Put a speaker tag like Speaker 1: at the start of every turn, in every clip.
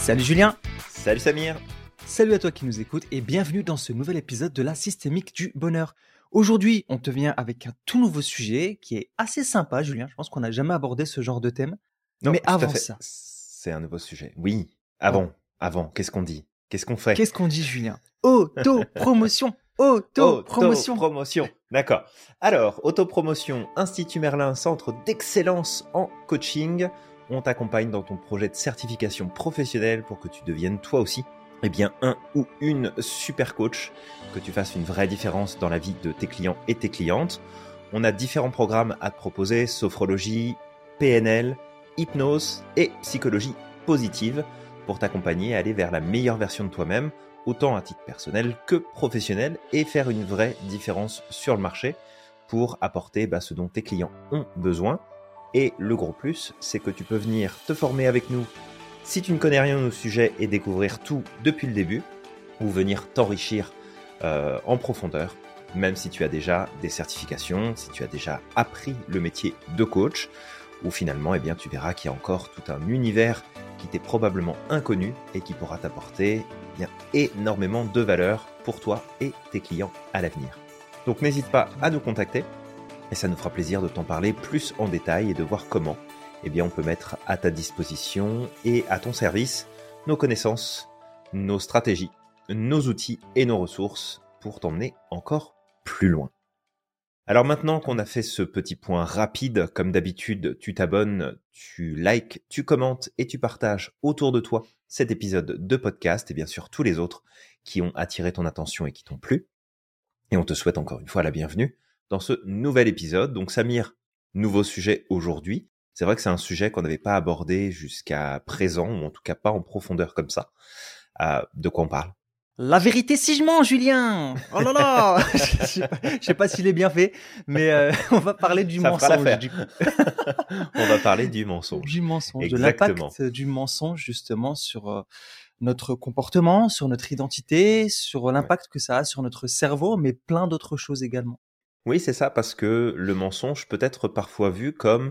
Speaker 1: Salut Julien.
Speaker 2: Salut Samir.
Speaker 1: Salut à toi qui nous écoutes et bienvenue dans ce nouvel épisode de la Systémique du Bonheur. Aujourd'hui, on te vient avec un tout nouveau sujet qui est assez sympa, Julien. Je pense qu'on n'a jamais abordé ce genre de thème.
Speaker 2: Non,
Speaker 1: Mais
Speaker 2: tout à
Speaker 1: avant
Speaker 2: fait.
Speaker 1: ça,
Speaker 2: C'est un nouveau sujet. Oui, avant, qu'est-ce qu'on dit? Qu'est-ce qu'on fait?
Speaker 1: qu'est-ce qu'on dit, Julien? Autopromotion. Autopromotion.
Speaker 2: Autopromotion. D'accord. Alors, autopromotion, Institut Merlin, centre d'excellence en coaching. On t'accompagne dans ton projet de certification professionnelle pour que tu deviennes toi aussi un ou une super coach, que tu fasses une vraie différence dans la vie de tes clients et tes clientes. On a différents programmes à te proposer, sophrologie, PNL, hypnose et psychologie positive pour t'accompagner à aller vers la meilleure version de toi-même, autant à titre personnel que professionnel, et faire une vraie différence sur le marché pour apporter ce dont tes clients ont besoin. Et le gros plus, c'est que tu peux venir te former avec nous si tu ne connais rien au sujet et découvrir tout depuis le début, ou venir t'enrichir en profondeur, même si tu as déjà des certifications, si tu as déjà appris le métier de coach, ou finalement tu verras qu'il y a encore tout un univers qui t'est probablement inconnu et qui pourra t'apporter énormément de valeur pour toi et tes clients à l'avenir. Donc n'hésite pas à nous contacter et ça nous fera plaisir de t'en parler plus en détail et de voir comment on peut mettre à ta disposition et à ton service nos connaissances, nos stratégies, nos outils et nos ressources pour t'emmener encore plus loin. Alors maintenant qu'on a fait ce petit point rapide, comme d'habitude, tu t'abonnes, tu likes, tu commentes et tu partages autour de toi cet épisode de podcast et bien sûr tous les autres qui ont attiré ton attention et qui t'ont plu. Et on te souhaite encore une fois la bienvenue dans ce nouvel épisode. Donc Samir, nouveau sujet aujourd'hui. C'est vrai que c'est un sujet qu'on n'avait pas abordé jusqu'à présent, ou en tout cas pas en profondeur comme ça. De quoi on parle ?
Speaker 1: La vérité si je mens, Julien. Oh là là. Je sais pas s'il est bien fait, mais on va parler du
Speaker 2: Ça fera
Speaker 1: mensonge.
Speaker 2: l'affaire. On va parler du mensonge.
Speaker 1: Du mensonge,
Speaker 2: Exactement.
Speaker 1: de l'impact du mensonge justement sur notre comportement, sur notre identité, sur l'impact que ça a sur notre cerveau, mais plein d'autres choses également.
Speaker 2: Oui, c'est ça, parce que le mensonge peut être parfois vu comme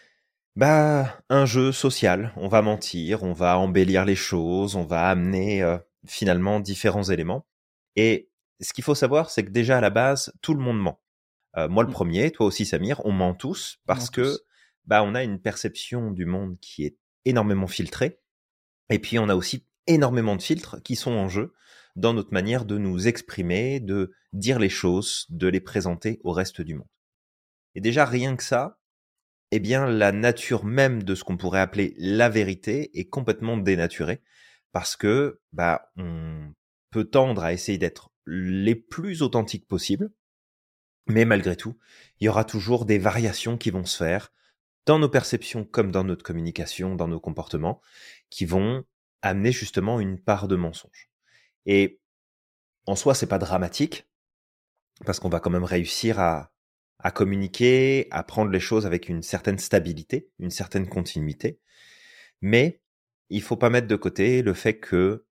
Speaker 2: un jeu social. On va mentir, on va embellir les choses, on va amener finalement différents éléments. Et ce qu'il faut savoir, c'est que déjà à la base, tout le monde ment. Moi le premier, toi aussi Samir, on ment tous parce que on a une perception du monde qui est énormément filtrée. Et puis on a aussi énormément de filtres qui sont en jeu dans notre manière de nous exprimer, de dire les choses, de les présenter au reste du monde. Et déjà rien que ça, la nature même de ce qu'on pourrait appeler la vérité est complètement dénaturée parce que on peut tendre à essayer d'être les plus authentiques possibles, mais malgré tout, il y aura toujours des variations qui vont se faire dans nos perceptions comme dans notre communication, dans nos comportements, qui vont amener justement une part de mensonge. Et en soi, c'est pas dramatique parce qu'on va quand même réussir à communiquer, à prendre les choses avec une certaine stabilité, une certaine continuité. Mais il faut pas mettre de côté le fait que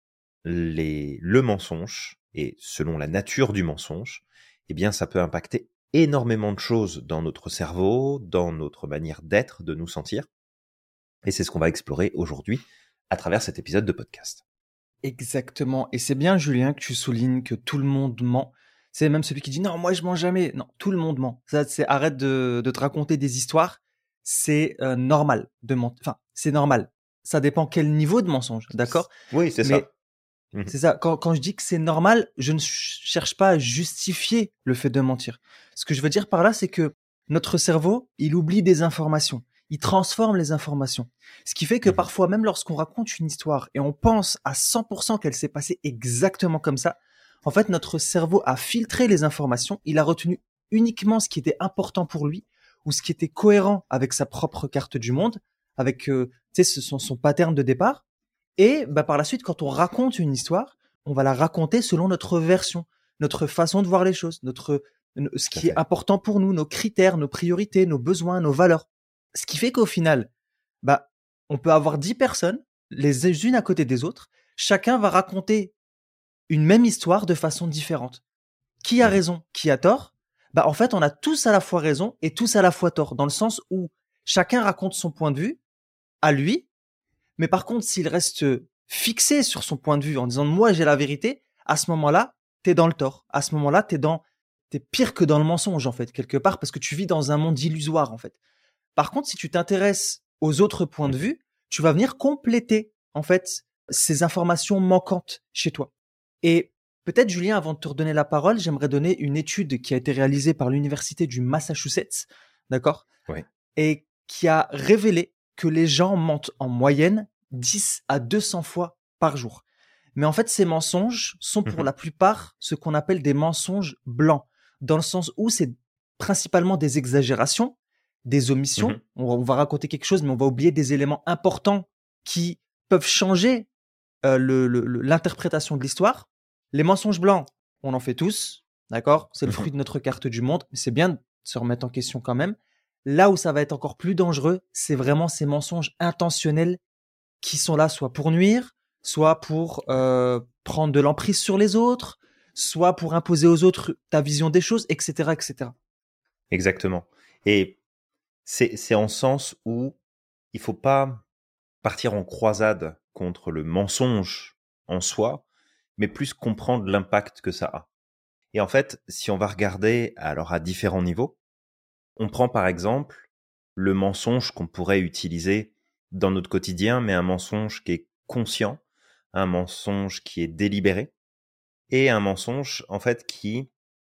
Speaker 2: le mensonge, et selon la nature du mensonge, ça peut impacter énormément de choses dans notre cerveau, dans notre manière d'être, de nous sentir. Et c'est ce qu'on va explorer aujourd'hui à travers cet épisode de podcast.
Speaker 1: Exactement. Et c'est bien, Julien, que tu soulignes que tout le monde ment. C'est même celui qui dit non, moi je mens jamais. Non, tout le monde ment. Ça, c'est arrête de te raconter des histoires. C'est normal de mentir. Enfin, c'est normal. Ça dépend quel niveau de mensonge, d'accord ?
Speaker 2: Oui, c'est ça.
Speaker 1: C'est ça. Quand je dis que c'est normal, je ne cherche pas à justifier le fait de mentir. Ce que je veux dire par là, c'est que notre cerveau, il oublie des informations. Il transforme les informations. Ce qui fait que parfois, même lorsqu'on raconte une histoire et on pense à 100% qu'elle s'est passée exactement comme ça, en fait, notre cerveau a filtré les informations. Il a retenu uniquement ce qui était important pour lui ou ce qui était cohérent avec sa propre carte du monde, avec son pattern de départ. Et par la suite, quand on raconte une histoire, on va la raconter selon notre version, notre façon de voir les choses, ce qui est important pour nous, nos critères, nos priorités, nos besoins, nos valeurs. Ce qui fait qu'au final, on peut avoir 10 personnes, les unes à côté des autres. Chacun va raconter une même histoire de façon différente. Qui a raison, qui a tort ? En fait, on a tous à la fois raison et tous à la fois tort, dans le sens où chacun raconte son point de vue à lui. Mais par contre, s'il reste fixé sur son point de vue en disant moi j'ai la vérité, à ce moment-là, t'es dans le tort. À ce moment-là, t'es pire que dans le mensonge en fait, quelque part, parce que tu vis dans un monde illusoire en fait. Par contre, si tu t'intéresses aux autres points de vue, tu vas venir compléter en fait ces informations manquantes chez toi. Et peut-être, Julien, avant de te redonner la parole, j'aimerais donner une étude qui a été réalisée par l'université du Massachusetts, d'accord?
Speaker 2: Oui.
Speaker 1: Et qui a révélé que les gens mentent en moyenne 10 à 200 fois par jour. Mais en fait, ces mensonges sont pour la plupart ce qu'on appelle des mensonges blancs, dans le sens où c'est principalement des exagérations, des omissions. On va raconter quelque chose, mais on va oublier des éléments importants qui peuvent changer l'interprétation de l'histoire. Les mensonges blancs, on en fait tous, d'accord? C'est le fruit de notre carte du monde, mais c'est bien de se remettre en question quand même. Là où ça va être encore plus dangereux, c'est vraiment ces mensonges intentionnels qui sont là soit pour nuire, soit pour prendre de l'emprise sur les autres, soit pour imposer aux autres ta vision des choses, etc., etc.
Speaker 2: Exactement. Et c'est en sens où il faut pas partir en croisade contre le mensonge en soi, mais plus comprendre l'impact que ça a. Et en fait, si on va regarder alors à différents niveaux, on prend par exemple le mensonge qu'on pourrait utiliser dans notre quotidien, mais un mensonge qui est conscient, un mensonge qui est délibéré, et un mensonge en fait qui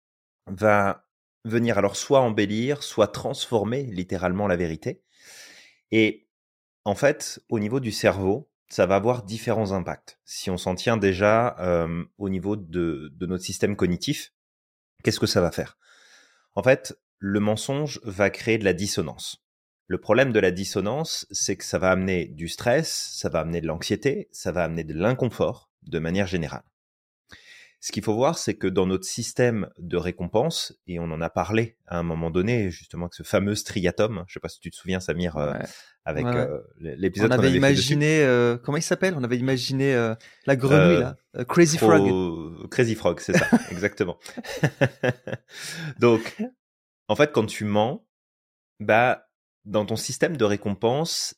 Speaker 2: va venir alors soit embellir, soit transformer littéralement la vérité. Et en fait, au niveau du cerveau, ça va avoir différents impacts. Si on s'en tient déjà au niveau de notre système cognitif, qu'est-ce que ça va faire? En fait, le mensonge va créer de la dissonance. Le problème de la dissonance, c'est que ça va amener du stress, ça va amener de l'anxiété, ça va amener de l'inconfort de manière générale. Ce qu'il faut voir, c'est que dans notre système de récompense, et on en a parlé à un moment donné, justement, avec ce fameux striatum, je sais pas si tu te souviens, Samir, avec l'épisode qu'on avait fait dessus.
Speaker 1: On avait imaginé, comment il s'appelle? On avait imaginé la grenouille, là, Crazy Frog.
Speaker 2: Crazy Frog, c'est ça, exactement. Donc, en fait, quand tu mens, bah, dans ton système de récompense,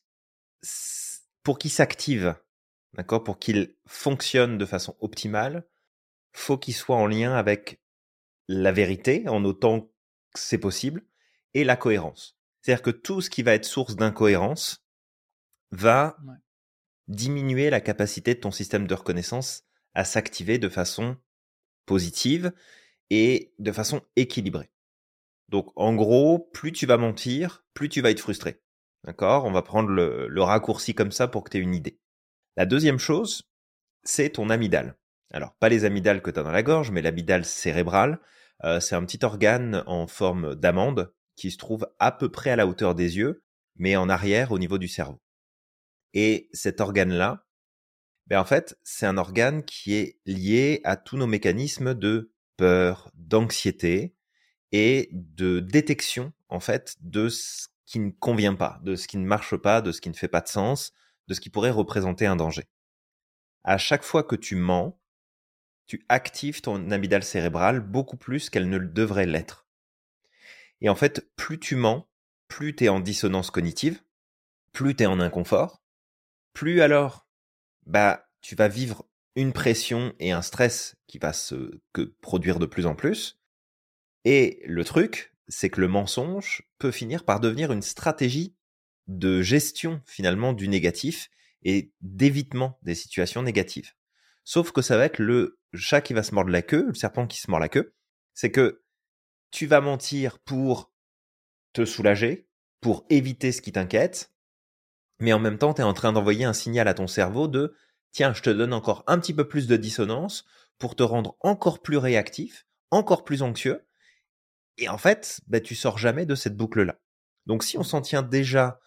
Speaker 2: pour qu'il s'active, d'accord, pour qu'il fonctionne de façon optimale, faut qu'il soit en lien avec la vérité, en autant que c'est possible, et la cohérence. C'est-à-dire que tout ce qui va être source d'incohérence va diminuer la capacité de ton système de reconnaissance à s'activer de façon positive et de façon équilibrée. Donc, en gros, plus tu vas mentir, plus tu vas être frustré. D'accord? On va prendre le raccourci comme ça pour que tu aies une idée. La deuxième chose, c'est ton amygdale. Alors, pas les amygdales que tu as dans la gorge, mais l'amygdale cérébrale. C'est un petit organe en forme d'amande qui se trouve à peu près à la hauteur des yeux, mais en arrière au niveau du cerveau. Et cet organe-là, en fait, c'est un organe qui est lié à tous nos mécanismes de peur, d'anxiété et de détection, en fait, de ce qui ne convient pas, de ce qui ne marche pas, de ce qui ne fait pas de sens, de ce qui pourrait représenter un danger. À chaque fois que tu mens, tu actives ton amygdale cérébrale beaucoup plus qu'elle ne le devrait l'être. Et en fait, plus tu mens, plus tu es en dissonance cognitive, plus tu es en inconfort, plus alors tu vas vivre une pression et un stress qui va se produire de plus en plus. Et le truc, c'est que le mensonge peut finir par devenir une stratégie de gestion finalement du négatif et d'évitement des situations négatives. Sauf que ça va être le chat qui va se mordre la queue, le serpent qui se mord la queue. C'est que tu vas mentir pour te soulager, pour éviter ce qui t'inquiète, mais en même temps, tu es en train d'envoyer un signal à ton cerveau de « Tiens, je te donne encore un petit peu plus de dissonance pour te rendre encore plus réactif, encore plus anxieux. » Et en fait, tu sors jamais de cette boucle-là. Donc si on s'en tient déjà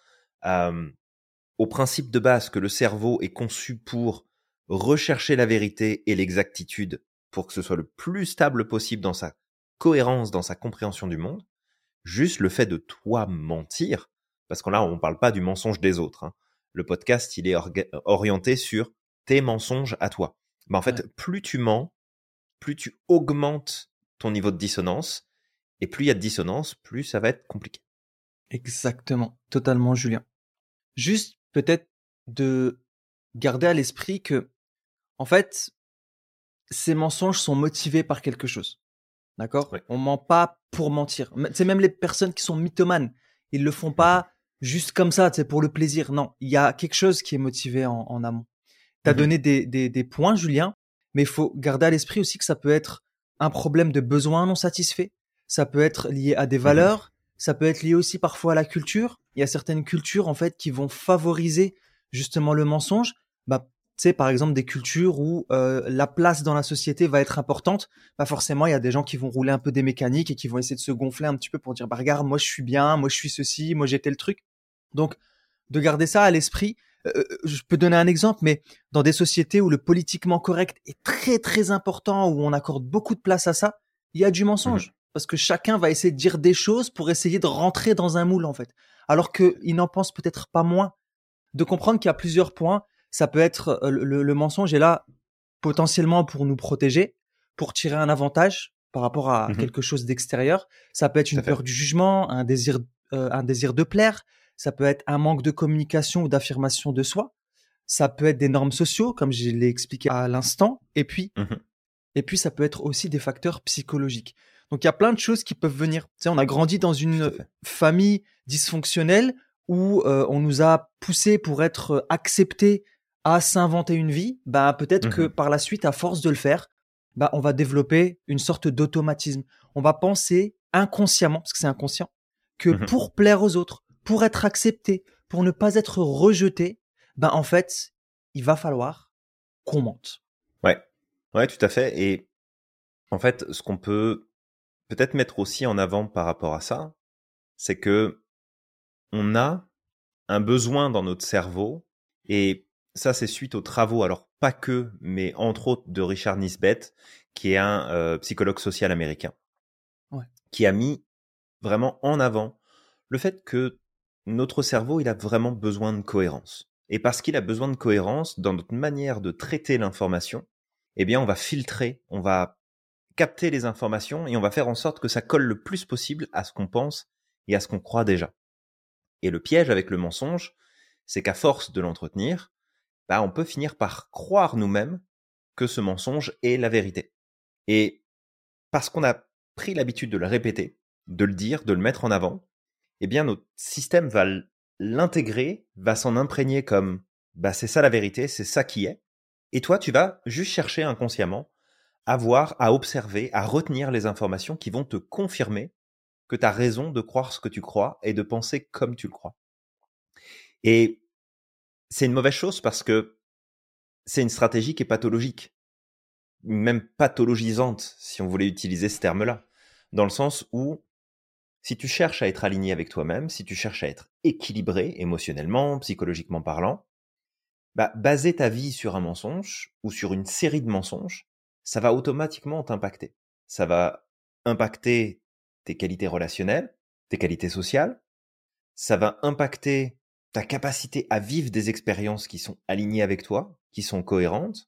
Speaker 2: au principe de base que le cerveau est conçu pour rechercher la vérité et l'exactitude pour que ce soit le plus stable possible dans sa cohérence, dans sa compréhension du monde, juste le fait de toi mentir, parce que là, on ne parle pas du mensonge des autres. Hein. Le podcast, il est orienté sur tes mensonges à toi. Mais en fait, plus tu mens, plus tu augmentes ton niveau de dissonance, et plus il y a de dissonance, plus ça va être compliqué.
Speaker 1: Exactement, totalement, Julien. Juste peut-être de garder à l'esprit que, en fait, ces mensonges sont motivés par quelque chose. D'accord?
Speaker 2: Oui.
Speaker 1: On ment pas pour mentir. C'est même les personnes qui sont mythomanes. Ils le font pas juste comme ça, c'est pour le plaisir. Non, il y a quelque chose qui est motivé en amont. Tu as
Speaker 2: Mhm.
Speaker 1: donné des points, Julien, mais il faut garder à l'esprit aussi que ça peut être un problème de besoin non satisfait. Ça peut être lié à des
Speaker 2: Mhm.
Speaker 1: valeurs. Ça peut être lié aussi parfois à la culture. Il y a certaines cultures, en fait, qui vont favoriser justement le mensonge. Bah, tu sais, par exemple, des cultures où la place dans la société va être importante. Bah, forcément, il y a des gens qui vont rouler un peu des mécaniques et qui vont essayer de se gonfler un petit peu pour dire, bah, regarde, moi, je suis bien, moi, je suis ceci, moi, j'ai tel truc. Donc, de garder ça à l'esprit. Je peux donner un exemple, mais dans des sociétés où le politiquement correct est très très important, où on accorde beaucoup de place à ça, il y a du
Speaker 2: Mhm.
Speaker 1: mensonge. Parce que chacun va essayer de dire des choses pour essayer de rentrer dans un moule, en fait. Alors qu'il n'en pense peut-être pas moins. De comprendre qu'il y a plusieurs points. Ça peut être le mensonge est là potentiellement pour nous protéger, pour tirer un avantage par rapport à
Speaker 2: Mhm.
Speaker 1: quelque chose d'extérieur. Ça peut être
Speaker 2: Tout
Speaker 1: une
Speaker 2: à fait.
Speaker 1: peur du jugement, un désir de plaire. Ça peut être un manque de communication ou d'affirmation de soi. Ça peut être des normes sociaux, comme je l'ai expliqué à l'instant.
Speaker 2: Mhm.
Speaker 1: Et puis, ça peut être aussi des facteurs psychologiques. Donc, il y a plein de choses qui peuvent venir. Tu sais, on a grandi dans
Speaker 2: Tout à
Speaker 1: une
Speaker 2: fait.
Speaker 1: famille dysfonctionnelle où on nous a poussé pour être accepté à s'inventer une vie. Bah, peut-être que
Speaker 2: Mhm.
Speaker 1: par la suite, à force de le faire, bah, on va développer une sorte d'automatisme. On va penser inconsciemment, parce que c'est inconscient, que
Speaker 2: Mhm.
Speaker 1: pour plaire aux autres, pour être accepté, pour ne pas être rejeté, bah, en fait, il va falloir qu'on mente.
Speaker 2: Ouais. Ouais, tout à fait. Et en fait, ce qu'on peut peut-être mettre aussi en avant par rapport à ça, c'est que on a un besoin dans notre cerveau, et ça c'est suite aux travaux, alors pas que, mais entre autres de Richard Nisbett, qui est un psychologue social américain,
Speaker 1: Ouais.
Speaker 2: qui a mis vraiment en avant le fait que notre cerveau, il a vraiment besoin de cohérence. Et parce qu'il a besoin de cohérence dans notre manière de traiter l'information, eh bien on va filtrer, on va capter les informations et on va faire en sorte que ça colle le plus possible à ce qu'on pense et à ce qu'on croit déjà. Et le piège avec le mensonge, c'est qu'à force de l'entretenir, bah, on peut finir par croire nous-mêmes que ce mensonge est la vérité. Et parce qu'on a pris l'habitude de le répéter, de le dire, de le mettre en avant, eh bien notre système va l'intégrer, va s'en imprégner comme bah, c'est ça la vérité, c'est ça qui est. Et toi, tu vas juste chercher inconsciemment à voir, à observer, à retenir les informations qui vont te confirmer que tu as raison de croire ce que tu crois et de penser comme tu le crois. Et c'est une mauvaise chose parce que c'est une stratégie qui est pathologique, même pathologisante, si on voulait utiliser ce terme-là, dans le sens où si tu cherches à être aligné avec toi-même, si tu cherches à être équilibré émotionnellement, psychologiquement parlant, bah, baser ta vie sur un mensonge ou sur une série de mensonges, ça va automatiquement t'impacter. Ça va impacter tes qualités relationnelles, tes qualités sociales, ça va impacter ta capacité à vivre des expériences qui sont alignées avec toi, qui sont cohérentes.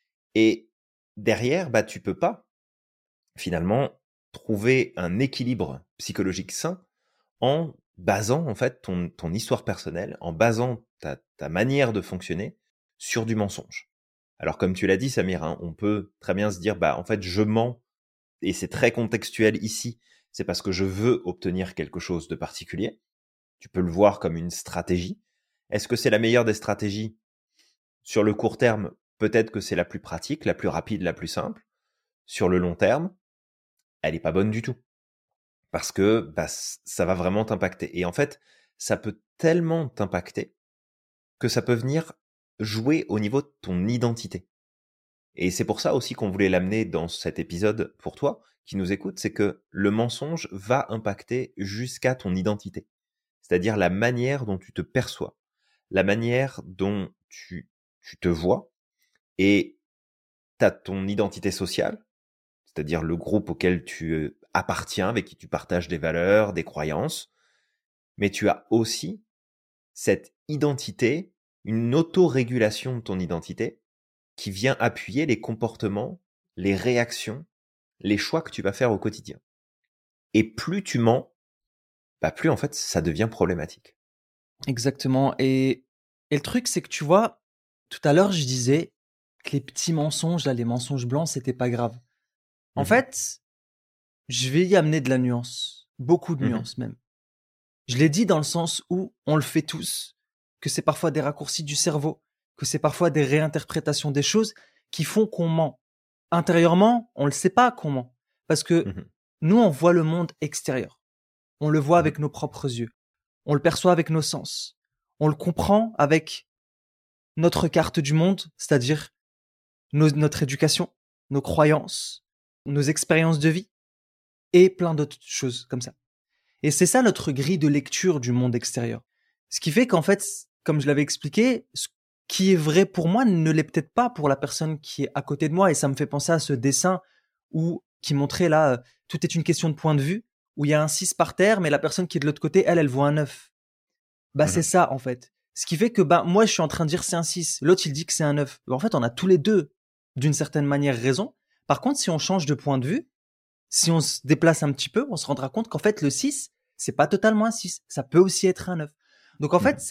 Speaker 2: Et derrière, bah, tu peux pas finalement trouver un équilibre psychologique sain en basant en fait ton histoire personnelle, en basant ta manière de fonctionner sur du mensonge. Alors comme tu l'as dit Samir, hein, on peut très bien se dire bah en fait je mens et c'est très contextuel ici, c'est parce que je veux obtenir quelque chose de particulier. Tu peux le voir comme une stratégie. Est-ce que c'est la meilleure des stratégies? Sur le court terme, peut-être que c'est la plus pratique, la plus rapide, la plus simple. Sur le long terme, elle est pas bonne du tout. Parce que bah, ça va vraiment t'impacter. Et en fait, ça peut tellement t'impacter que ça peut venir jouer au niveau de ton identité. Et c'est pour ça aussi qu'on voulait l'amener dans cet épisode pour toi, qui nous écoute, c'est que le mensonge va impacter jusqu'à ton identité. C'est-à-dire la manière dont tu te perçois, la manière dont tu te vois, et tu as ton identité sociale, c'est-à-dire le groupe auquel tu appartiens, avec qui tu partages des valeurs, des croyances, mais tu as aussi cette identité, une autorégulation de ton identité qui vient appuyer les comportements, les réactions, les choix que tu vas faire au quotidien. Et plus tu mens, bah plus en fait ça devient problématique.
Speaker 1: Exactement. Et le truc, c'est que tu vois, tout à l'heure, je disais que les petits mensonges, là, les mensonges blancs, c'était pas grave. En
Speaker 2: Mhm.
Speaker 1: fait, je vais y amener de la nuance. Beaucoup de
Speaker 2: Mhm.
Speaker 1: nuance même. Je l'ai dit dans le sens où on le fait tous, que c'est parfois des raccourcis du cerveau, que c'est parfois des réinterprétations des choses qui font qu'on ment. Intérieurement, on ne le sait pas qu'on ment. Parce que
Speaker 2: Mhm.
Speaker 1: nous, on voit le monde extérieur. On le voit
Speaker 2: Mhm.
Speaker 1: avec nos propres yeux. On le perçoit avec nos sens. On le comprend avec notre carte du monde, c'est-à-dire notre éducation, nos croyances, nos expériences de vie et plein d'autres choses comme ça. Et c'est ça notre grille de lecture du monde extérieur. Ce qui fait qu'en fait, comme je l'avais expliqué, ce qui est vrai pour moi ne l'est peut-être pas pour la personne qui est à côté de moi. Et ça me fait penser à ce dessin qui montrait là, tout est une question de point de vue, où il y a un 6 par terre, mais la personne qui est de l'autre côté, elle voit un 9. Bah, c'est
Speaker 2: Mhm.
Speaker 1: ça, en fait. Ce qui fait que, bah, moi, je suis en train de dire c'est un 6. L'autre, il dit que c'est un 9. Bah, en fait, on a tous les deux, d'une certaine manière, raison. Par contre, si on change de point de vue, si on se déplace un petit peu, on se rendra compte qu'en fait, le 6, c'est pas totalement un 6. Ça peut aussi être un 9. Donc, en fait,
Speaker 2: Mhm.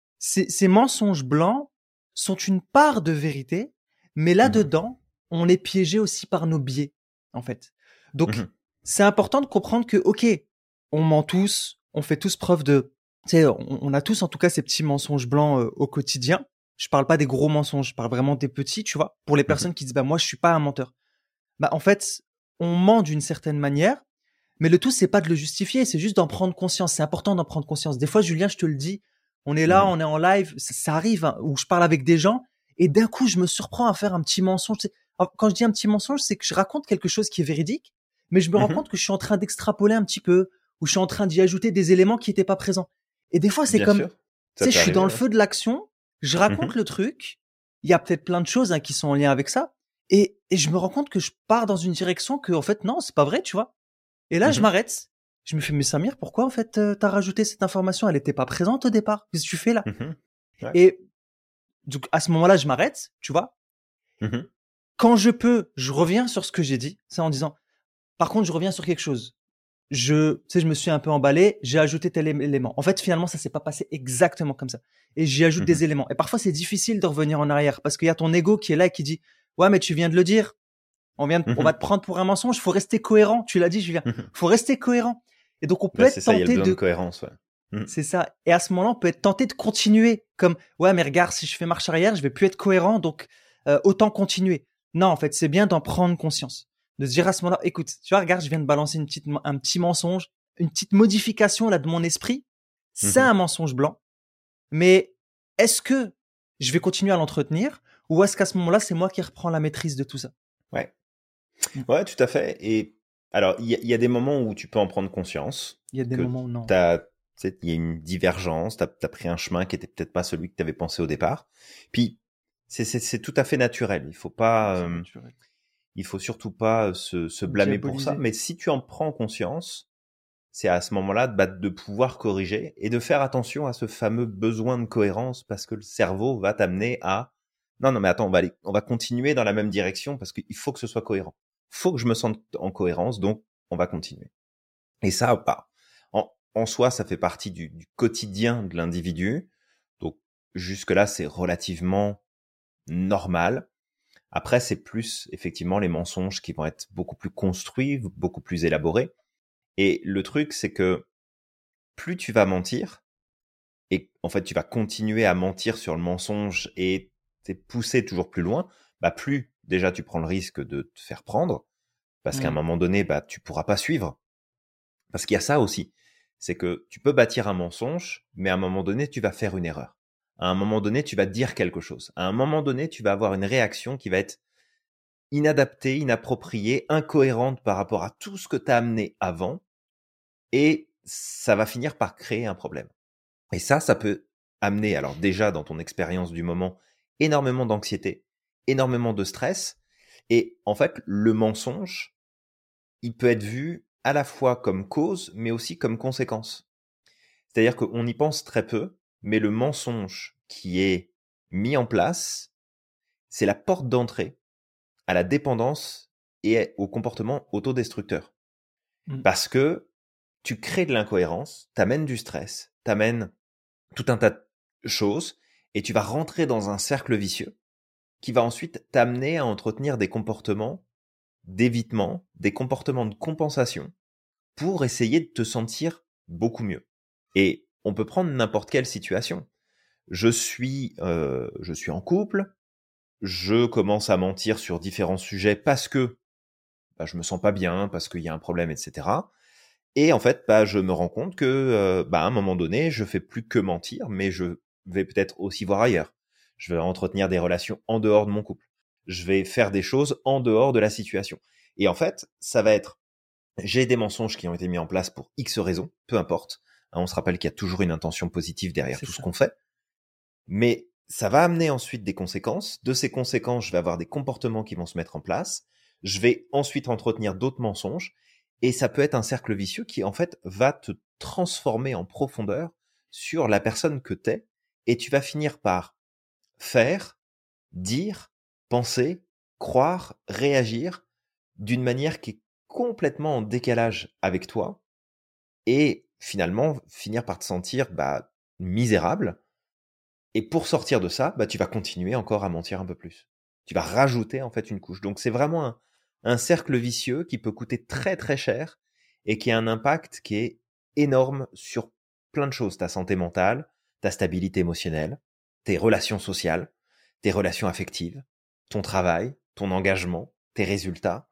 Speaker 1: ces mensonges blancs sont une part de vérité, mais
Speaker 2: Mhm.
Speaker 1: là-dedans, on est piégé aussi par nos biais, en fait. Donc,
Speaker 2: Mhm.
Speaker 1: c'est important de comprendre que, ok, on ment tous, on fait tous preuve de, tu sais, on a tous en tout cas ces petits mensonges blancs au quotidien. Je parle pas des gros mensonges, je parle vraiment des petits, tu vois. Pour les
Speaker 2: Mhm.
Speaker 1: personnes qui disent, bah moi je suis pas un menteur. Bah en fait, on ment d'une certaine manière, mais le tout c'est pas de le justifier, c'est juste d'en prendre conscience. C'est important d'en prendre conscience. Des fois, Julien, je te le dis, on est là,
Speaker 2: Mhm.
Speaker 1: on est en live, ça arrive hein, où je parle avec des gens et d'un coup je me surprends à faire un petit mensonge. Tu sais, quand je dis un petit mensonge, c'est que je raconte quelque chose qui est véridique, mais je me rends
Speaker 2: Mhm.
Speaker 1: compte que je suis en train d'extrapoler un petit peu, ou je suis en train d'y ajouter des éléments qui n'étaient pas présents. Et des fois, c'est
Speaker 2: Bien
Speaker 1: comme,
Speaker 2: sûr,
Speaker 1: tu
Speaker 2: ça
Speaker 1: sais, je
Speaker 2: peut
Speaker 1: suis dans
Speaker 2: arriver,
Speaker 1: le
Speaker 2: ouais.
Speaker 1: feu de l'action, je raconte
Speaker 2: Mhm.
Speaker 1: le truc, il y a peut-être plein de choses hein, qui sont en lien avec ça, et je me rends compte que je pars dans une direction que, en fait, non, c'est pas vrai, tu vois. Et là, je
Speaker 2: Mhm.
Speaker 1: m'arrête. Je me fais, mais Samir, pourquoi, en fait, t'as rajouté cette information? Elle était pas présente au départ. Qu'est-ce que tu fais là?
Speaker 2: Mhm. Ouais.
Speaker 1: Et donc, à ce moment-là, je m'arrête, tu vois.
Speaker 2: Mhm.
Speaker 1: Quand je peux, je reviens sur ce que j'ai dit. C'est en disant, par contre, je reviens sur quelque chose. Tu sais, je me suis un peu emballé, j'ai ajouté tel élément. En fait, finalement, ça s'est pas passé exactement comme ça. Et j'y ajoute
Speaker 2: Mhm.
Speaker 1: des éléments. Et parfois, c'est difficile de revenir en arrière parce qu'il y a ton ego qui est là et qui dit, ouais, mais tu viens de le dire. On va
Speaker 2: Mhm.
Speaker 1: te prendre pour un mensonge. Faut rester cohérent. Tu l'as dit, Julien.
Speaker 2: Mhm.
Speaker 1: Faut rester cohérent. Et donc, on peut
Speaker 2: Bah, c'est
Speaker 1: être
Speaker 2: ça, il y a le
Speaker 1: tenté
Speaker 2: besoin de
Speaker 1: de,
Speaker 2: cohérence, ouais. Mhm.
Speaker 1: c'est ça. Et à ce moment-là, on peut être tenté de continuer comme, ouais, mais regarde, si je fais marche arrière, je vais plus être cohérent. Donc, autant continuer. Non, en fait, c'est bien d'en prendre conscience. De se dire à ce moment-là, écoute, tu vois, regarde, je viens de balancer un petit mensonge, une petite modification là de mon esprit. C'est
Speaker 2: Mhm.
Speaker 1: un mensonge blanc. Mais est-ce que je vais continuer à l'entretenir ou est-ce qu'à ce moment-là, c'est moi qui reprends la maîtrise de tout ça?
Speaker 2: Ouais.
Speaker 1: Mm.
Speaker 2: Ouais, tout à fait. Et alors, il y a des moments où tu peux en prendre conscience
Speaker 1: Il y a des
Speaker 2: que
Speaker 1: moments où non.
Speaker 2: il y a une divergence, t'as pris un chemin qui était peut-être pas celui que tu avais pensé au départ. Puis, c'est tout à fait naturel.
Speaker 1: C'est naturel.
Speaker 2: Il faut surtout pas se blâmer pour ça.
Speaker 1: Diaboliser.
Speaker 2: Mais si tu en prends conscience, c'est à ce moment-là de pouvoir corriger et de faire attention à ce fameux besoin de cohérence parce que le cerveau va t'amener à non, non, mais attends, on va continuer dans la même direction parce qu'il faut que ce soit cohérent. Faut que je me sente en cohérence, donc on va continuer. Et ça, pas. En soi, ça fait partie du quotidien de l'individu. Donc, jusque-là, c'est relativement normal. Après, c'est plus, effectivement, les mensonges qui vont être beaucoup plus construits, beaucoup plus élaborés. Et le truc, c'est que plus tu vas mentir, et en fait tu vas continuer à mentir sur le mensonge et t'es poussé toujours plus loin, bah plus déjà tu prends le risque de te faire prendre, parce qu'à un
Speaker 1: Mm.
Speaker 2: moment donné, bah tu pourras pas suivre. Parce qu'il y a ça aussi, c'est que tu peux bâtir un mensonge, mais à un moment donné tu vas faire une erreur. À un moment donné tu vas dire quelque chose. À un moment donné tu vas avoir une réaction qui va être inadaptée, inappropriée, incohérente par rapport à tout ce que tu as amené avant, et ça va finir par créer un problème. Et ça peut amener, alors déjà dans ton expérience du moment, énormément d'anxiété, énormément de stress. Et en fait, le mensonge, il peut être vu à la fois comme cause, mais aussi comme conséquence. C'est-à-dire qu'on y pense très peu, mais le mensonge qui est mis en place, c'est la porte d'entrée à la dépendance et au comportement autodestructeur.
Speaker 1: Mm.
Speaker 2: Parce que tu crées de l'incohérence, t'amènes du stress, t'amènes tout un tas de choses. Et tu vas rentrer dans un cercle vicieux qui va ensuite t'amener à entretenir des comportements d'évitement, des comportements de compensation pour essayer de te sentir beaucoup mieux. Et on peut prendre n'importe quelle situation. Je suis en couple, je commence à mentir sur différents sujets parce que je me sens pas bien, parce qu'il y a un problème, etc. Et en fait, je me rends compte que à un moment donné, je fais plus que mentir, mais je vais peut-être aussi voir ailleurs. Je vais entretenir des relations en dehors de mon couple. Je vais faire des choses en dehors de la situation. Et en fait, ça va être, j'ai des mensonges qui ont été mis en place pour X raisons, peu importe. On se rappelle qu'il y a toujours une intention positive derrière
Speaker 1: C'est
Speaker 2: tout ce
Speaker 1: ça.
Speaker 2: qu'on fait. Mais ça va amener ensuite des conséquences. De ces conséquences, je vais avoir des comportements qui vont se mettre en place. Je vais ensuite entretenir d'autres mensonges. Et ça peut être un cercle vicieux qui, en fait, va te transformer en profondeur sur la personne que t'es. Et tu vas finir par faire, dire, penser, croire, réagir d'une manière qui est complètement en décalage avec toi. Et finalement, finir par te sentir misérable. Et pour sortir de ça, tu vas continuer encore à mentir un peu plus. Tu vas rajouter en fait une couche. Donc c'est vraiment un cercle vicieux qui peut coûter très très cher et qui a un impact qui est énorme sur plein de choses. Ta santé mentale, ta stabilité émotionnelle, tes relations sociales, tes relations affectives, ton travail, ton engagement, tes résultats.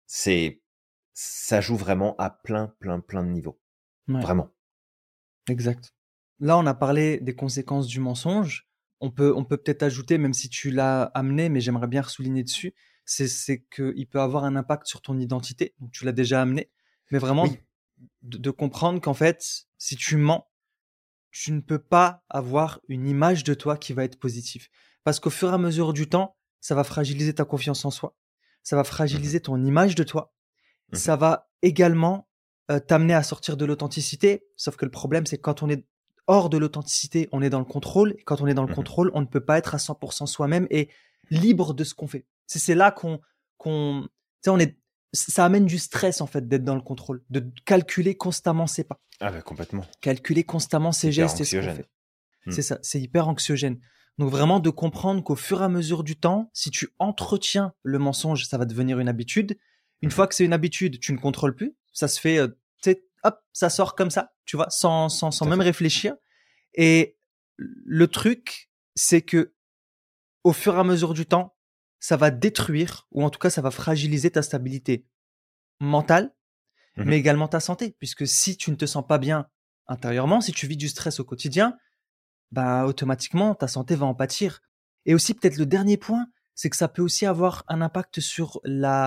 Speaker 2: Ça joue vraiment à plein de niveaux.
Speaker 1: Ouais,
Speaker 2: Vraiment.
Speaker 1: exact. Là, on a parlé des conséquences du mensonge. On peut peut-être ajouter, même si tu l'as amené, mais j'aimerais bien souligner dessus, c'est qu'il peut avoir un impact sur ton identité. Donc, tu l'as déjà amené, mais vraiment
Speaker 2: Oui.
Speaker 1: de comprendre qu'en fait, si tu mens, tu ne peux pas avoir une image de toi qui va être positive. Parce qu'au fur et à mesure du temps, ça va fragiliser ta confiance en soi. Ça va
Speaker 2: Mhm.
Speaker 1: fragiliser ton image de toi.
Speaker 2: Mhm.
Speaker 1: Ça va également t'amener à sortir de l'authenticité. Sauf que le problème, c'est que quand on est hors de l'authenticité, on est dans le contrôle. Et quand on est dans le
Speaker 2: Mhm.
Speaker 1: contrôle, on ne peut pas être à 100% soi-même et libre de ce qu'on fait. C'est là tu sais, ça amène du stress, en fait, d'être dans le contrôle, de calculer constamment ses pas,
Speaker 2: Ah complètement.
Speaker 1: calculer constamment
Speaker 2: C'est
Speaker 1: ses
Speaker 2: hyper
Speaker 1: gestes et ce qu'on
Speaker 2: anxiogène.
Speaker 1: fait. C'est ça, c'est hyper anxiogène. Donc vraiment de comprendre qu'au fur et à mesure du temps, si tu entretiens le mensonge, ça va devenir une habitude. Une
Speaker 2: Mhm.
Speaker 1: fois que c'est une habitude, tu ne contrôles plus. Ça se fait, tu sais, hop, ça sort comme ça, tu vois, sans
Speaker 2: Tout à
Speaker 1: même
Speaker 2: fait.
Speaker 1: réfléchir. Et le truc, c'est que au fur et à mesure du temps, ça va détruire, ou en tout cas, ça va fragiliser ta stabilité mentale, mais
Speaker 2: Mhm.
Speaker 1: également ta santé. Puisque si tu ne te sens pas bien intérieurement, si tu vis du stress au quotidien, automatiquement, ta santé va en pâtir. Et aussi, peut-être le dernier point, c'est que ça peut aussi avoir un impact sur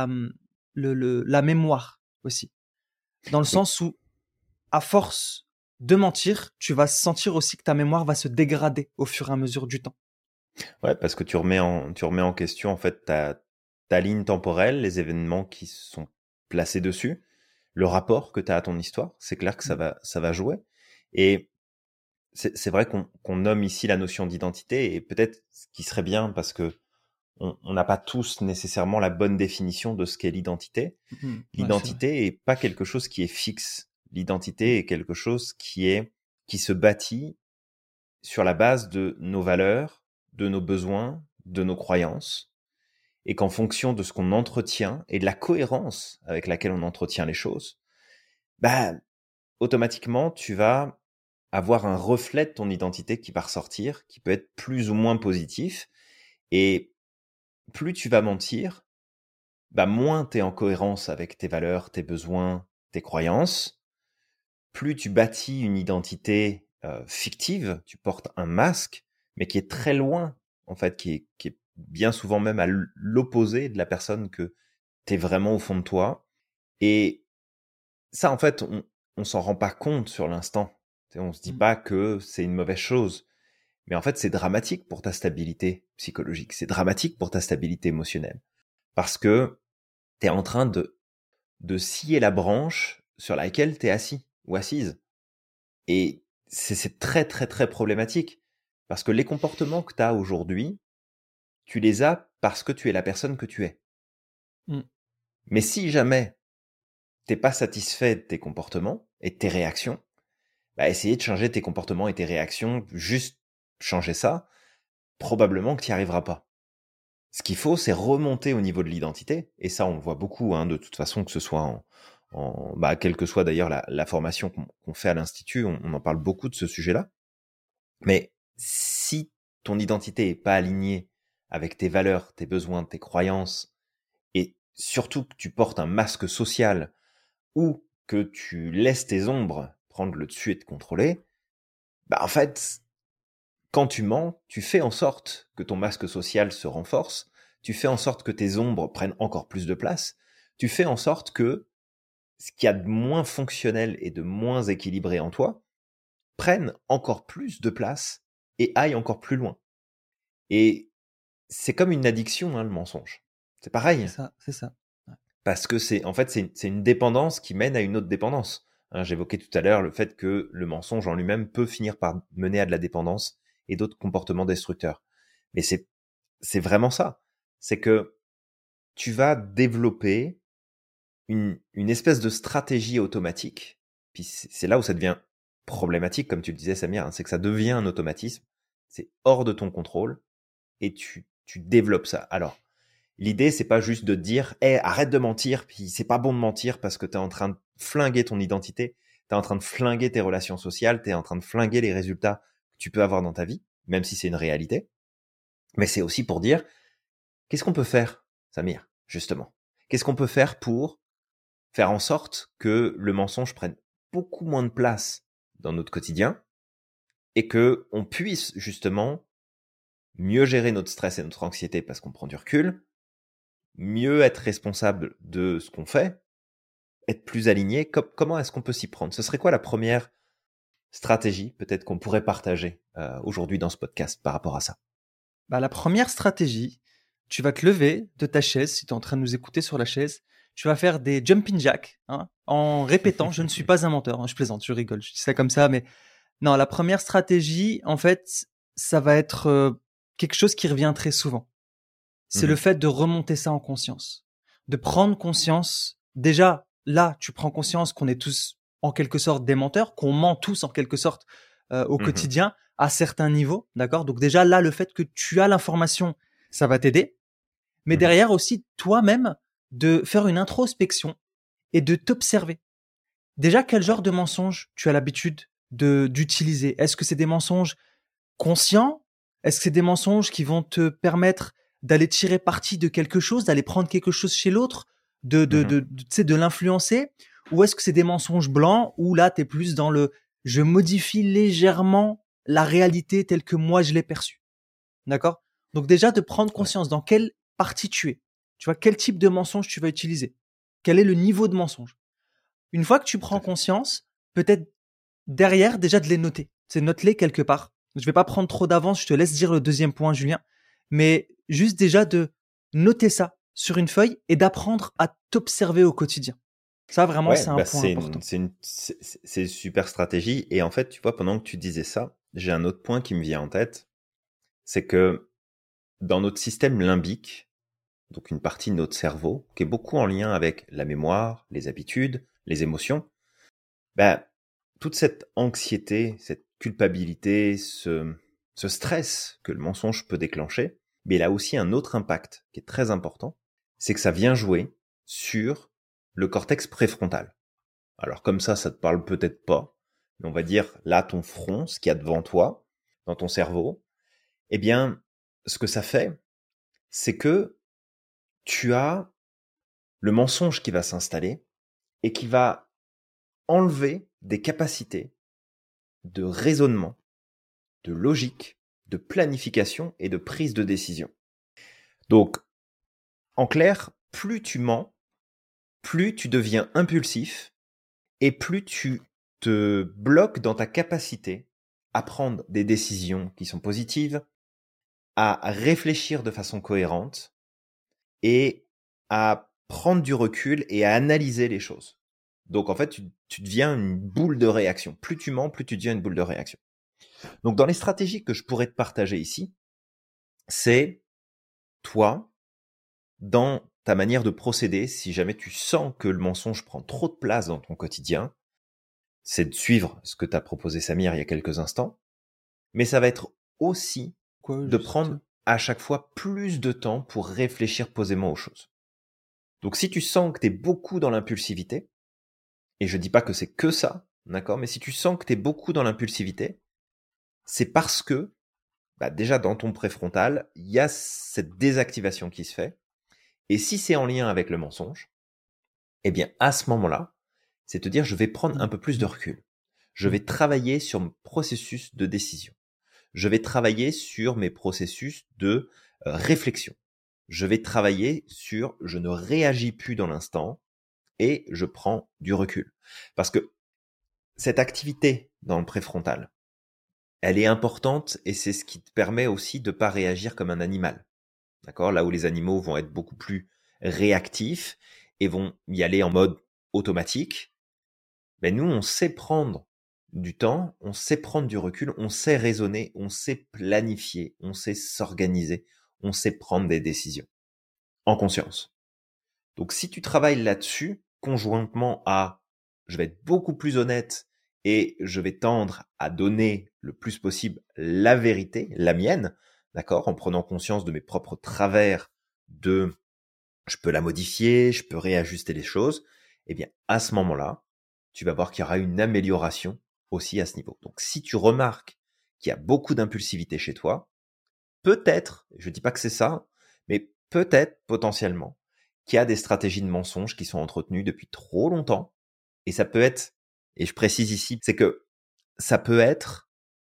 Speaker 1: la mémoire aussi. Dans le
Speaker 2: Oui.
Speaker 1: sens où, à force de mentir, tu vas sentir aussi que ta mémoire va se dégrader au fur et à mesure du temps.
Speaker 2: Ouais, parce que tu remets en question en fait ta ligne temporelle, les événements qui sont placés dessus, le rapport que tu as à ton histoire. C'est clair que ça va jouer. Et c'est vrai qu'on nomme ici la notion d'identité et peut-être ce qui serait bien parce que on n'a pas tous nécessairement la bonne définition de ce qu'est l'identité.
Speaker 1: Ouais, c'est vrai.
Speaker 2: L'identité est pas quelque chose qui est fixe. L'identité est quelque chose qui se bâtit sur la base de nos valeurs, de nos besoins, de nos croyances, et qu'en fonction de ce qu'on entretient et de la cohérence avec laquelle on entretient les choses, bah, automatiquement, tu vas avoir un reflet de ton identité qui va ressortir, qui peut être plus ou moins positif, et plus tu vas mentir, moins tu es en cohérence avec tes valeurs, tes besoins, tes croyances, plus tu bâtis une identité fictive, tu portes un masque, mais qui est très loin, en fait, qui est bien souvent même à l'opposé de la personne que tu es vraiment au fond de toi. Et ça, en fait, on s'en rend pas compte sur l'instant. Tu sais, on se dit
Speaker 1: Mm.
Speaker 2: pas que c'est une mauvaise chose. Mais en fait, c'est dramatique pour ta stabilité psychologique. C'est dramatique pour ta stabilité émotionnelle. Parce que tu es en train de scier la branche sur laquelle tu es assis ou assise. Et c'est très, très, très problématique. Parce que les comportements que tu as aujourd'hui, tu les as parce que tu es la personne que tu es.
Speaker 1: Mm.
Speaker 2: Mais si jamais t'es pas satisfait de tes comportements et de tes réactions, essayer de changer tes comportements et tes réactions, juste changer ça, probablement que tu n'y arriveras pas. Ce qu'il faut, c'est remonter au niveau de l'identité. Et ça, on le voit beaucoup, de toute façon, que ce soit quelle que soit d'ailleurs la formation qu'on fait à l'Institut, on en parle beaucoup de ce sujet-là. Mais si ton identité est pas alignée avec tes valeurs, tes besoins, tes croyances, et surtout que tu portes un masque social ou que tu laisses tes ombres prendre le dessus et te contrôler, en fait, quand tu mens, tu fais en sorte que ton masque social se renforce, tu fais en sorte que tes ombres prennent encore plus de place, tu fais en sorte que ce qu'il y a de moins fonctionnel et de moins équilibré en toi prenne encore plus de place et aille encore plus loin. Et c'est comme une addiction, le mensonge. C'est pareil.
Speaker 1: C'est ça. Ouais.
Speaker 2: Parce que c'est une dépendance qui mène à une autre dépendance. J'évoquais tout à l'heure le fait que le mensonge en lui-même peut finir par mener à de la dépendance et d'autres comportements destructeurs. Mais c'est vraiment ça. C'est que tu vas développer une espèce de stratégie automatique. Puis c'est là où ça devient problématique, comme tu le disais, Samir, c'est que ça devient un automatisme. C'est hors de ton contrôle et tu développes ça. Alors, l'idée, c'est pas juste de te dire, arrête de mentir, puis c'est pas bon de mentir parce que t'es en train de flinguer ton identité, t'es en train de flinguer tes relations sociales, t'es en train de flinguer les résultats que tu peux avoir dans ta vie, même si c'est une réalité. Mais c'est aussi pour dire, qu'est-ce qu'on peut faire, Samir, justement? Qu'est-ce qu'on peut faire pour faire en sorte que le mensonge prenne beaucoup moins de place dans notre quotidien et que on puisse justement mieux gérer notre stress et notre anxiété parce qu'on prend du recul, mieux être responsable de ce qu'on fait, être plus aligné. Comment est-ce qu'on peut s'y prendre? Ce serait quoi la première stratégie peut-être qu'on pourrait partager aujourd'hui dans ce podcast par rapport à ça?
Speaker 1: La première stratégie, tu vas te lever de ta chaise, si tu es en train de nous écouter sur la chaise, tu vas faire des jumping jacks en répétant « je ne suis pas un menteur ». Je plaisante, je rigole, je dis ça comme ça, mais non, la première stratégie, en fait, ça va être quelque chose qui revient très souvent. C'est le fait de remonter ça en conscience, de prendre conscience. Déjà, là, tu prends conscience qu'on est tous en quelque sorte des menteurs, qu'on ment tous en quelque sorte au quotidien à certains niveaux, d'accord? Donc déjà, là, le fait que tu as l'information, ça va t'aider. Mais derrière aussi, toi-même, de faire une introspection et de t'observer. Déjà, quel genre de mensonges tu as l'habitude d'utiliser? Est-ce que c'est des mensonges conscients? Est-ce que c'est des mensonges qui vont te permettre d'aller tirer parti de quelque chose, d'aller prendre quelque chose chez l'autre, de l'influencer? Ou est-ce que c'est des mensonges blancs où là, t'es plus dans le « je modifie légèrement la réalité telle que moi je l'ai perçue ». D'accord? Donc déjà, de prendre conscience dans quelle partie tu es. Tu vois, quel type de mensonge tu vas utiliser? Quel est le niveau de mensonge? Une fois que tu prends conscience, peut-être derrière, déjà de les noter. C'est note-les quelque part. Je vais pas prendre trop d'avance, je te laisse dire le deuxième point, Julien. Mais juste déjà de noter ça sur une feuille et d'apprendre à t'observer au quotidien. Ça, vraiment, c'est un point important.
Speaker 2: C'est une super stratégie. Et en fait, tu vois, pendant que tu disais ça, j'ai un autre point qui me vient en tête. C'est que dans notre système limbique, donc une partie de notre cerveau, qui est beaucoup en lien avec la mémoire, les habitudes, les émotions, toute cette anxiété, cette culpabilité, ce stress que le mensonge peut déclencher, mais il a aussi un autre impact qui est très important, c'est que ça vient jouer sur le cortex préfrontal. Alors comme ça te parle peut-être pas, mais on va dire là ton front, ce qu'il y a devant toi, dans ton cerveau, eh bien, ce que ça fait, c'est que tu as le mensonge qui va s'installer et qui va enlever des capacités de raisonnement, de logique, de planification et de prise de décision. Donc, en clair, plus tu mens, plus tu deviens impulsif et plus tu te bloques dans ta capacité à prendre des décisions qui sont positives, à réfléchir de façon cohérente et à prendre du recul et à analyser les choses. Donc en fait, tu deviens une boule de réaction. Plus tu mens, plus tu deviens une boule de réaction. Donc dans les stratégies que je pourrais te partager ici, c'est toi, dans ta manière de procéder, si jamais tu sens que le mensonge prend trop de place dans ton quotidien, c'est de suivre ce que t'a proposé Samir il y a quelques instants, mais ça va être aussi
Speaker 1: Quoi,
Speaker 2: de
Speaker 1: juste...
Speaker 2: prendre à chaque fois plus de temps pour réfléchir posément aux choses. Donc si tu sens que tu es beaucoup dans l'impulsivité, et je dis pas que c'est que ça, d'accord, mais si tu sens que tu es beaucoup dans l'impulsivité, c'est parce que déjà dans ton préfrontal, il y a cette désactivation qui se fait. Et si c'est en lien avec le mensonge, eh bien à ce moment-là, c'est te dire je vais prendre un peu plus de recul. Je vais travailler sur mon processus de décision. Je vais travailler sur mes processus de réflexion. Je vais travailler sur je ne réagis plus dans l'instant et je prends du recul. Parce que cette activité dans le préfrontal, elle est importante et c'est ce qui te permet aussi de pas réagir comme un animal. D'accord? Là où les animaux vont être beaucoup plus réactifs et vont y aller en mode automatique, mais nous, on sait prendre du temps, on sait prendre du recul, on sait raisonner, on sait planifier, on sait s'organiser, on sait prendre des décisions en conscience. Donc si tu travailles là-dessus, conjointement à je vais être beaucoup plus honnête et je vais tendre à donner le plus possible la vérité, la mienne, d'accord, en prenant conscience de mes propres travers, de je peux la modifier, je peux réajuster les choses, eh bien à ce moment-là, tu vas voir qu'il y aura une amélioration aussi à ce niveau. Donc si tu remarques qu'il y a beaucoup d'impulsivité chez toi, peut-être, je dis pas que c'est ça, mais peut-être potentiellement qu'il y a des stratégies de mensonge qui sont entretenues depuis trop longtemps. Et ça peut être, et je précise ici, c'est que ça peut être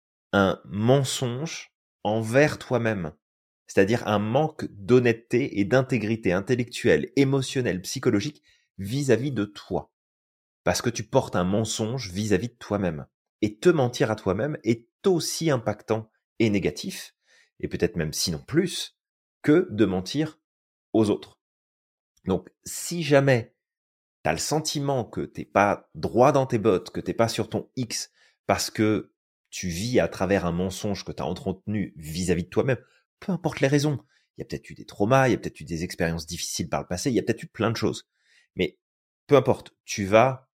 Speaker 2: un mensonge envers toi-même. C'est-à-dire un manque d'honnêteté et d'intégrité intellectuelle, émotionnelle, psychologique vis-à-vis de toi. Parce que tu portes un mensonge vis-à-vis de toi-même. Et te mentir à toi-même est aussi impactant et négatif, et peut-être même sinon plus, que de mentir aux autres. Donc, si jamais tu as le sentiment que t'es pas droit dans tes bottes, que t'es pas sur ton X, parce que tu vis à travers un mensonge que tu as entretenu vis-à-vis de toi-même, peu importe les raisons. Il y a peut-être eu des traumas, il y a peut-être eu des expériences difficiles par le passé, il y a peut-être eu plein de choses. Mais peu importe, tu vas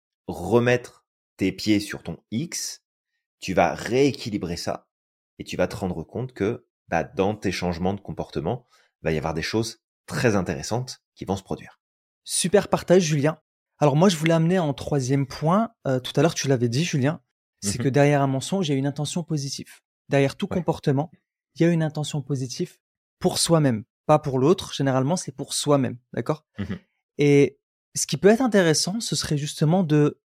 Speaker 2: remettre tes pieds sur ton X, tu vas rééquilibrer ça et tu vas te rendre compte que dans tes changements de comportement, il va y avoir des choses très intéressantes qui vont se produire.
Speaker 1: Super partage, Julien. Alors moi, je voulais amener en troisième point, tout à l'heure tu l'avais dit, Julien, c'est que derrière un mensonge, il y a une intention positive. Derrière tout comportement, il y a une intention positive pour soi-même, pas pour l'autre. Généralement, c'est pour soi-même, d'accord? Et ce qui peut être intéressant, ce serait justement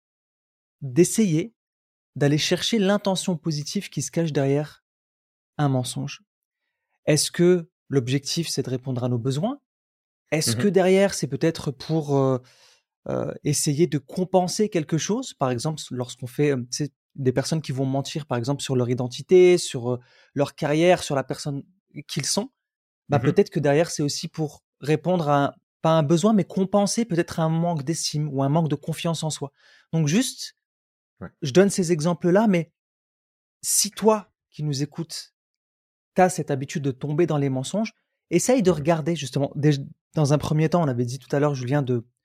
Speaker 1: d'essayer d'aller chercher l'intention positive qui se cache derrière un mensonge. Est-ce que l'objectif, c'est de répondre à nos besoins? Est-ce que derrière, c'est peut-être pour essayer de compenser quelque chose? Par exemple, lorsqu'on fait des personnes qui vont mentir, par exemple, sur leur identité, sur leur carrière, sur la personne qu'ils sont, peut-être que derrière, c'est aussi pour répondre à pas un besoin, mais compenser peut-être un manque d'estime ou un manque de confiance en soi. Donc juste, je donne ces exemples-là, mais si toi qui nous écoutes, tu as cette habitude de tomber dans les mensonges, essaye de regarder justement. Dans un premier temps, on avait dit tout à l'heure, Julien,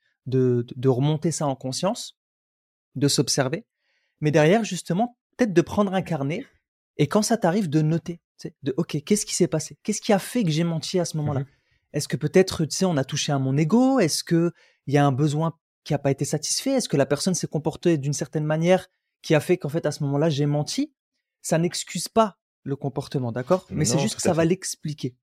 Speaker 1: de remonter ça en conscience, de s'observer. Mais derrière, justement, peut-être de prendre un carnet et quand ça t'arrive, de noter. OK, qu'est-ce qui s'est passé? Qu'est-ce qui a fait que j'ai menti à ce moment-là? Est-ce que peut-être, on a touché à mon ego? Est-ce qu'il y a un besoin qui n'a pas été satisfait? Est-ce que la personne s'est comportée d'une certaine manière qui a fait qu'en fait, à ce moment-là, j'ai menti? Ça n'excuse pas le comportement, d'accord? Mais c'est juste que ça va l'expliquer.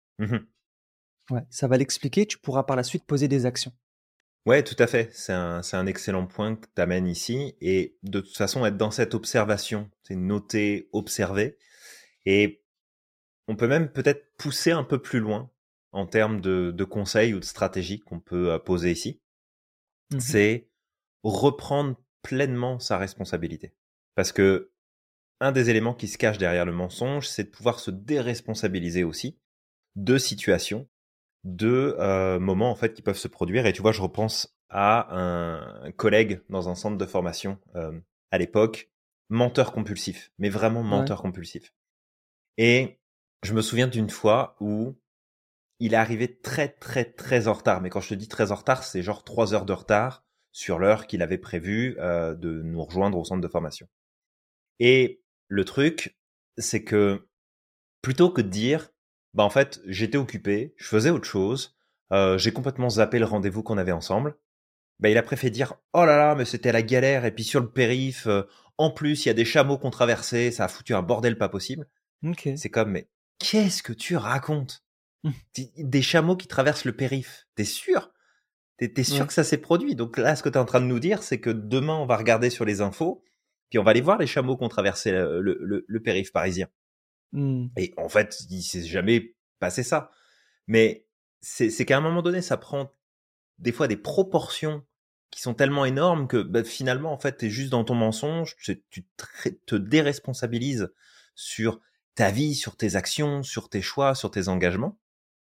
Speaker 1: Ouais, ça va l'expliquer. Tu pourras par la suite poser des actions.
Speaker 2: Ouais, tout à fait. C'est un excellent point que tu amènes ici. Et de toute façon, être dans cette observation, c'est noter, observer. Et on peut même peut-être pousser un peu plus loin en termes de conseils ou de stratégies qu'on peut poser ici. C'est reprendre pleinement sa responsabilité. Parce que un des éléments qui se cache derrière le mensonge, c'est de pouvoir se déresponsabiliser aussi de situations, de moments en fait qui peuvent se produire. Et tu vois, je repense à un collègue dans un centre de formation à l'époque, menteur compulsif, mais vraiment menteur compulsif. Et je me souviens d'une fois où il est arrivé très très très en retard. Mais quand je te dis très en retard, c'est genre 3 heures de retard sur l'heure qu'il avait prévu de nous rejoindre au centre de formation. Et le truc, c'est que Plutôt que de dire, bah en fait, j'étais occupé, je faisais autre chose, j'ai complètement zappé le rendez-vous qu'on avait ensemble. Bah il a préféré dire, oh là là, mais c'était la galère, et puis sur le périph, en plus il y a des chameaux qu'on traversait, ça a foutu un bordel pas possible.
Speaker 1: Ok.
Speaker 2: C'est comme, mais qu'est-ce que tu racontes?
Speaker 1: Hmm.
Speaker 2: Des chameaux qui traversent le périph, t'es sûr? T'es sûr
Speaker 1: Ouais.
Speaker 2: que ça s'est produit? Donc là, ce que t'es en train de nous dire, c'est que demain on va regarder sur les infos, puis on va aller voir les chameaux qui ont traversé le périph' parisien.
Speaker 1: Hmm.
Speaker 2: Et en fait, il s'est jamais passé ça. Mais c'est qu'à un moment donné, ça prend des fois des proportions qui sont tellement énormes que bah, finalement, en fait, t'es juste dans ton mensonge, tu te déresponsabilises sur ta vie, sur tes actions, sur tes choix, sur tes engagements.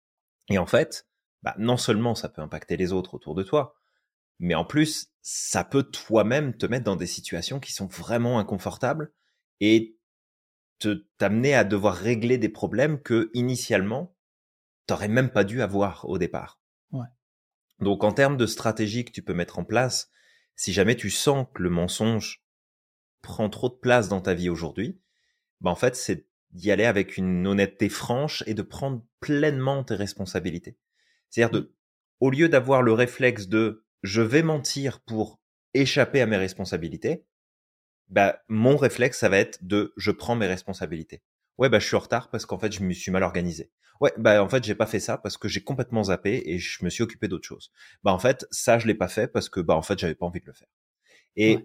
Speaker 2: Et en fait, bah, non seulement ça peut impacter les autres autour de toi, mais en plus, ça peut toi-même te mettre dans des situations qui sont vraiment inconfortables et t'amener à devoir régler des problèmes que, initialement, t'aurais même pas dû avoir au départ.
Speaker 1: Ouais.
Speaker 2: Donc, en termes de stratégie que tu peux mettre en place, si jamais tu sens que le mensonge prend trop de place dans ta vie aujourd'hui, bah, en fait, c'est d'y aller avec une honnêteté franche et de prendre pleinement tes responsabilités. C'est-à-dire
Speaker 1: Hmm.
Speaker 2: au lieu d'avoir le réflexe de je vais mentir pour échapper à mes responsabilités, bah, mon réflexe, ça va être de je prends mes responsabilités. Ouais, bah, je suis en retard parce qu'en fait, je me suis mal organisé. Ouais, bah, en fait, j'ai pas fait ça parce que j'ai complètement zappé et je me suis occupé d'autre chose. Bah, en fait, ça, je l'ai pas fait parce que, bah, en fait, j'avais pas envie de le faire.
Speaker 1: Ouais.
Speaker 2: Et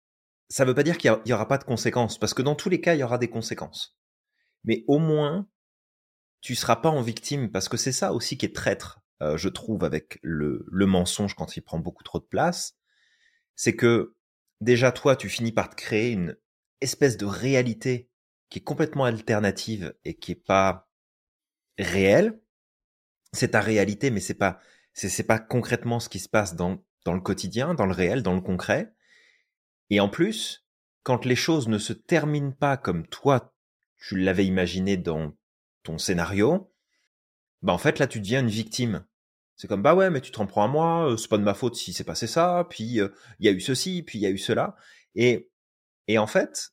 Speaker 2: ça veut pas dire qu'il y aura pas de conséquences parce que dans tous les cas, il y aura des conséquences. Mais au moins, tu seras pas en victime parce que c'est ça aussi qui est traître, je trouve, avec le mensonge quand il prend beaucoup trop de place. C'est que déjà toi, tu finis par te créer une espèce de réalité qui est complètement alternative et qui est pas réelle. C'est ta réalité, mais c'est pas concrètement ce qui se passe dans le quotidien, dans le réel, dans le concret. Et en plus, quand les choses ne se terminent pas comme toi, tu l'avais imaginé dans ton scénario, bah en fait là tu deviens une victime. C'est comme bah ouais mais tu te prends à moi, c'est pas de ma faute si c'est passé ça, puis il y a eu ceci, puis il y a eu cela et en fait,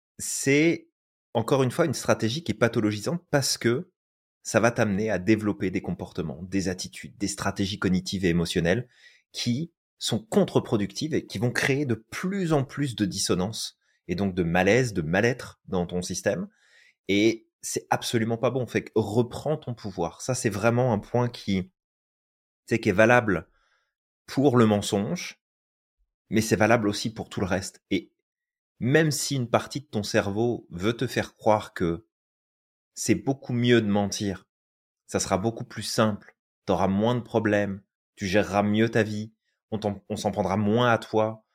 Speaker 2: c'est encore une fois une stratégie qui est pathologisante parce que ça va t'amener à développer des comportements, des attitudes, des stratégies cognitives et émotionnelles qui sont contre-productives et qui vont créer de plus en plus de dissonance et donc de malaise, de mal-être dans ton système et c'est absolument pas bon. Fait que reprends ton pouvoir. Ça, c'est vraiment un point qui est valable pour le mensonge, mais c'est valable aussi pour tout le reste. Et même si une partie de ton cerveau veut te faire croire que c'est beaucoup mieux de mentir, ça sera beaucoup plus simple, t'auras moins de problèmes, tu géreras mieux ta vie, on s'en prendra moins à toi,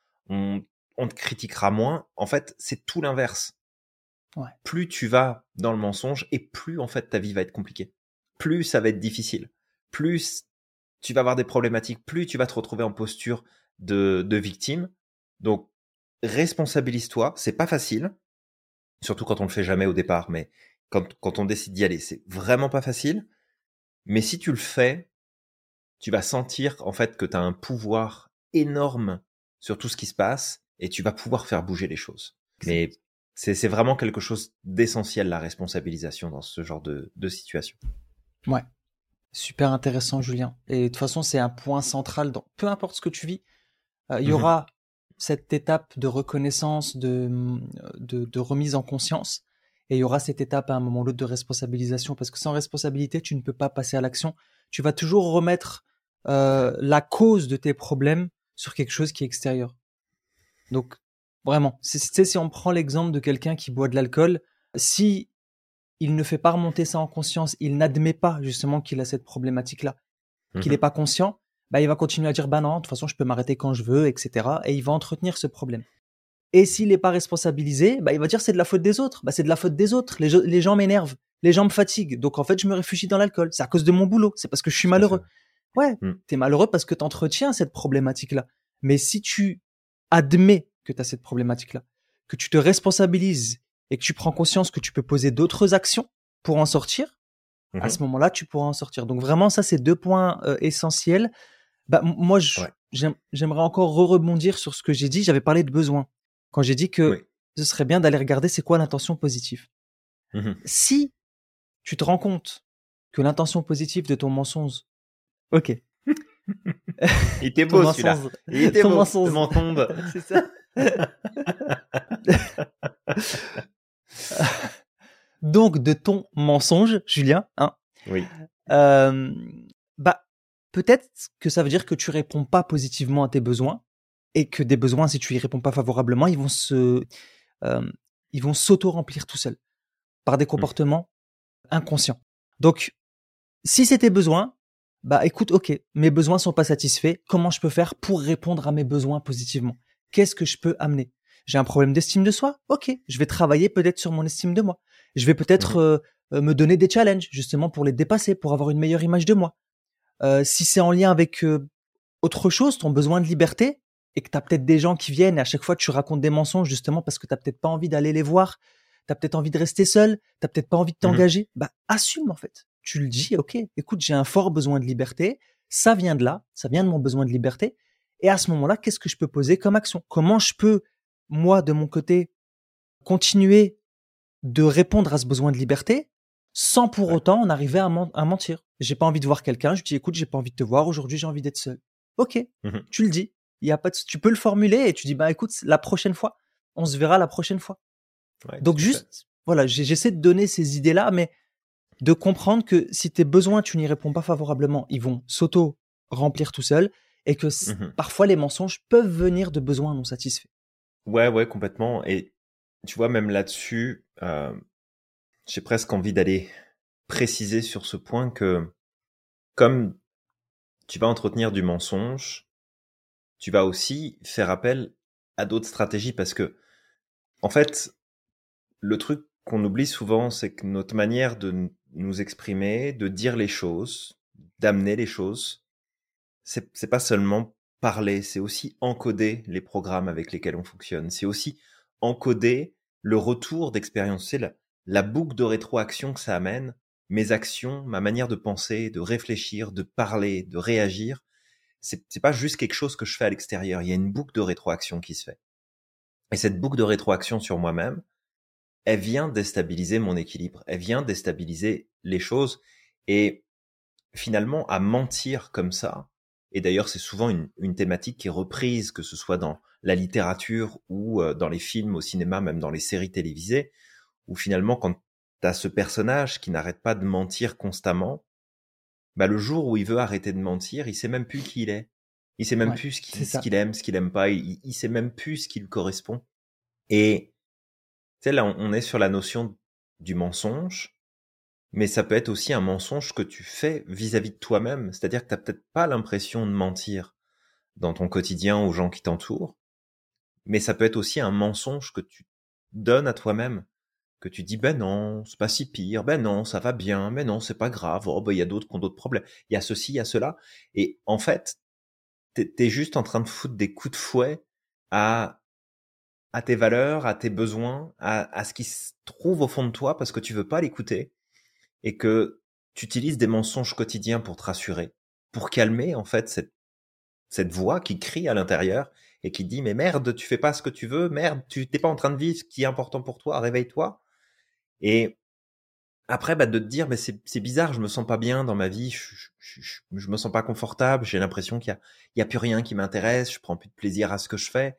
Speaker 2: on te critiquera moins. En fait, c'est tout l'inverse.
Speaker 1: Ouais.
Speaker 2: Plus tu vas dans le mensonge et plus en fait ta vie va être compliquée. Plus ça va être difficile. Plus tu vas avoir des problématiques, plus tu vas te retrouver en posture de victime. Donc, responsabilise-toi. C'est pas facile, surtout quand on le fait jamais au départ, mais quand on décide d'y aller, c'est vraiment pas facile. Mais si tu le fais, tu vas sentir en fait que tu as un pouvoir énorme sur tout ce qui se passe et tu vas pouvoir faire bouger les choses. Mais c'est vraiment quelque chose d'essentiel, la responsabilisation dans ce genre de situation.
Speaker 1: Ouais. Super intéressant, Julien. Et de toute façon, c'est un point central dans peu importe ce que tu vis. Il y
Speaker 2: Mhm.
Speaker 1: aura cette étape de reconnaissance, de remise en conscience, et il y aura cette étape à un moment ou l'autre de responsabilisation, parce que sans responsabilité, tu ne peux pas passer à l'action. Tu vas toujours remettre la cause de tes problèmes sur quelque chose qui est extérieur. Donc, vraiment, si on prend l'exemple de quelqu'un qui boit de l'alcool, si il ne fait pas remonter ça en conscience, il n'admet pas justement qu'il a cette problématique-là, qu'il n'est
Speaker 2: Mhm.
Speaker 1: pas conscient, bah, il va continuer à dire bah non, de toute façon je peux m'arrêter quand je veux, etc. Et il va entretenir ce problème. Et s'il n'est pas responsabilisé, bah, il va dire c'est de la faute des autres. Bah, c'est de la faute des autres. Les gens m'énervent, les gens me fatiguent. Donc en fait, je me réfugie dans l'alcool. C'est à cause de mon boulot. C'est parce que je suis
Speaker 2: Tout à fait.
Speaker 1: malheureux. Ouais,
Speaker 2: Mm.
Speaker 1: t'es malheureux parce que t'entretiens cette problématique-là. Mais si tu admets que tu as cette problématique-là, que tu te responsabilises et que tu prends conscience que tu peux poser d'autres actions pour en sortir, à
Speaker 2: Mhm.
Speaker 1: ce moment-là, tu pourras en sortir. Donc vraiment, ça, c'est deux points essentiels. Bah, moi,
Speaker 2: Ouais.
Speaker 1: j'aimerais encore rebondir sur ce que j'ai dit. J'avais parlé de besoin. Quand j'ai dit que
Speaker 2: Oui.
Speaker 1: ce serait bien d'aller regarder c'est quoi l'intention positive.
Speaker 2: Mhm.
Speaker 1: Si tu te rends compte que l'intention positive de ton mensonge, ok,
Speaker 2: Il était
Speaker 1: ton
Speaker 2: beau celui-là.
Speaker 1: mensonge,
Speaker 2: Il était
Speaker 1: ton
Speaker 2: beau.
Speaker 1: mensonge,
Speaker 2: De mon tombe.
Speaker 1: c'est ça. Donc de ton mensonge, Julien, hein,
Speaker 2: Oui.
Speaker 1: euh, bah peut-être que ça veut dire que tu réponds pas positivement à tes besoins et que des besoins, si tu y réponds pas favorablement, euh, ils vont s'auto-remplir tout seuls par des
Speaker 2: Mm.
Speaker 1: comportements inconscients. Donc si c'est tes besoins, bah écoute, ok, mes besoins sont pas satisfaits. Comment je peux faire pour répondre à mes besoins positivement? Qu'est-ce que je peux amener? J'ai un problème d'estime de soi? Ok, je vais travailler peut-être sur mon estime de moi. Je vais peut-être
Speaker 2: Mhm.
Speaker 1: me donner des challenges justement pour les dépasser, pour avoir une meilleure image de moi. Si c'est en lien avec autre chose, ton besoin de liberté, et que tu as peut-être des gens qui viennent et à chaque fois tu racontes des mensonges justement parce que tu peut-être pas envie d'aller les voir, tu as peut-être envie de rester seul, tu peut-être pas envie de
Speaker 2: Mhm.
Speaker 1: t'engager, bah assume en fait. Tu le dis, ok, écoute, j'ai un fort besoin de liberté, ça vient de là, ça vient de mon besoin de liberté, et à ce moment-là, qu'est-ce que je peux poser comme action? Comment je peux, moi, de mon côté, continuer de répondre à ce besoin de liberté sans pour
Speaker 2: Ouais.
Speaker 1: autant en arriver à mentir. J'ai pas envie de voir quelqu'un, je dis écoute, j'ai pas envie de te voir aujourd'hui, j'ai envie d'être seul. Ok,
Speaker 2: Mhm.
Speaker 1: tu le dis. Il y a pas tu peux le formuler et tu dis bah écoute, la prochaine fois, on se verra la prochaine fois.
Speaker 2: Ouais,
Speaker 1: Donc
Speaker 2: tout à fait.
Speaker 1: juste voilà, j'essaie de donner ces idées-là, mais de comprendre que si tes besoins tu n'y réponds pas favorablement, ils vont s'auto remplir tout seuls et que
Speaker 2: Mhm.
Speaker 1: parfois les mensonges peuvent venir de besoins non satisfaits.
Speaker 2: Ouais, complètement. Et tu vois, même là-dessus, j'ai presque envie d'aller préciser sur ce point que comme tu vas entretenir du mensonge, tu vas aussi faire appel à d'autres stratégies parce que, en fait, le truc qu'on oublie souvent, c'est que notre manière de nous exprimer, de dire les choses, d'amener les choses, c'est pas seulement parler, c'est aussi encoder les programmes avec lesquels on fonctionne. C'est aussi encoder le retour d'expérience. C'est la boucle de rétroaction que ça amène, mes actions, ma manière de penser, de réfléchir, de parler, de réagir. C'est pas juste quelque chose que je fais à l'extérieur. Il y a une boucle de rétroaction qui se fait. Et cette boucle de rétroaction sur moi-même, elle vient déstabiliser mon équilibre. Elle vient déstabiliser les choses. Et finalement, à mentir comme ça, et d'ailleurs c'est souvent une thématique qui est reprise, que ce soit dans la littérature ou dans les films, au cinéma, même dans les séries télévisées, où finalement quand t'as ce personnage qui n'arrête pas de mentir constamment, bah le jour où il veut arrêter de mentir, il sait même plus qui il est. Il sait même
Speaker 1: Ouais,
Speaker 2: plus
Speaker 1: c'est
Speaker 2: ce
Speaker 1: ça.
Speaker 2: qu'il aime, ce qu'il aime pas, il sait même plus ce qui lui correspond. Et tu sais, là on est sur la notion du mensonge, mais ça peut être aussi un mensonge que tu fais vis-à-vis de toi-même. C'est-à-dire que tu n'as peut-être pas l'impression de mentir dans ton quotidien aux gens qui t'entourent, mais ça peut être aussi un mensonge que tu donnes à toi-même, que tu dis ben non, c'est pas si pire, ben non, ça va bien, ben non, c'est pas grave, oh ben il y a d'autres qui ont d'autres problèmes, il y a ceci, il y a cela, et en fait, t'es juste en train de foutre des coups de fouet à à tes valeurs, à tes besoins, à ce qui se trouve au fond de toi parce que tu veux pas l'écouter et que tu utilises des mensonges quotidiens pour te rassurer, pour calmer en fait cette voix qui crie à l'intérieur et qui dit mais merde, tu fais pas ce que tu veux, merde, tu t'es pas en train de vivre ce qui est important pour toi, réveille-toi. Et après bah, de te dire mais c'est bizarre, je me sens pas bien dans ma vie, je me sens pas confortable, j'ai l'impression qu'il y a plus rien qui m'intéresse, je prends plus de plaisir à ce que je fais,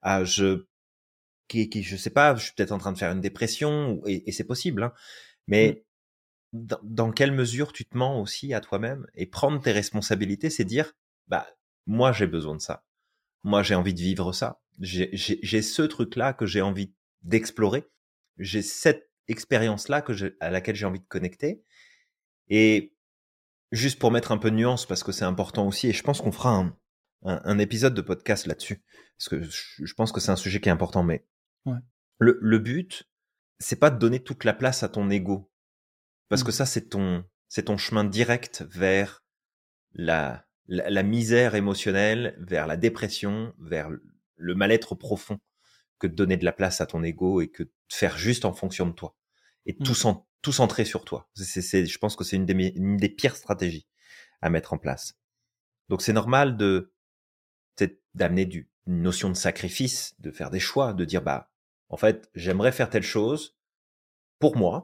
Speaker 2: je sais pas, je suis peut-être en train de faire une dépression et c'est possible, hein,
Speaker 1: Mm.
Speaker 2: mais dans quelle mesure tu te mens aussi à toi-même et prendre tes responsabilités, c'est dire, bah, moi, j'ai besoin de ça. Moi, j'ai envie de vivre ça. J'ai ce truc-là que j'ai envie d'explorer. J'ai cette expérience-là à laquelle j'ai envie de connecter. Et juste pour mettre un peu de nuance, parce que c'est important aussi, et je pense qu'on fera un épisode de podcast là-dessus, parce que je pense que c'est un sujet qui est important, mais
Speaker 1: Ouais.
Speaker 2: le but, c'est pas de donner toute la place à ton ego. Parce que
Speaker 1: Mm.
Speaker 2: ça, c'est ton chemin direct vers la misère émotionnelle, vers la dépression, vers le mal-être profond, que de donner de la place à ton ego et que de faire juste en fonction de toi. Et
Speaker 1: Mm.
Speaker 2: tout centrer sur toi. Je pense que c'est une des pires stratégies à mettre en place. Donc c'est normal d'amener une notion de sacrifice, de faire des choix, de dire, bah, en fait, j'aimerais faire telle chose pour moi,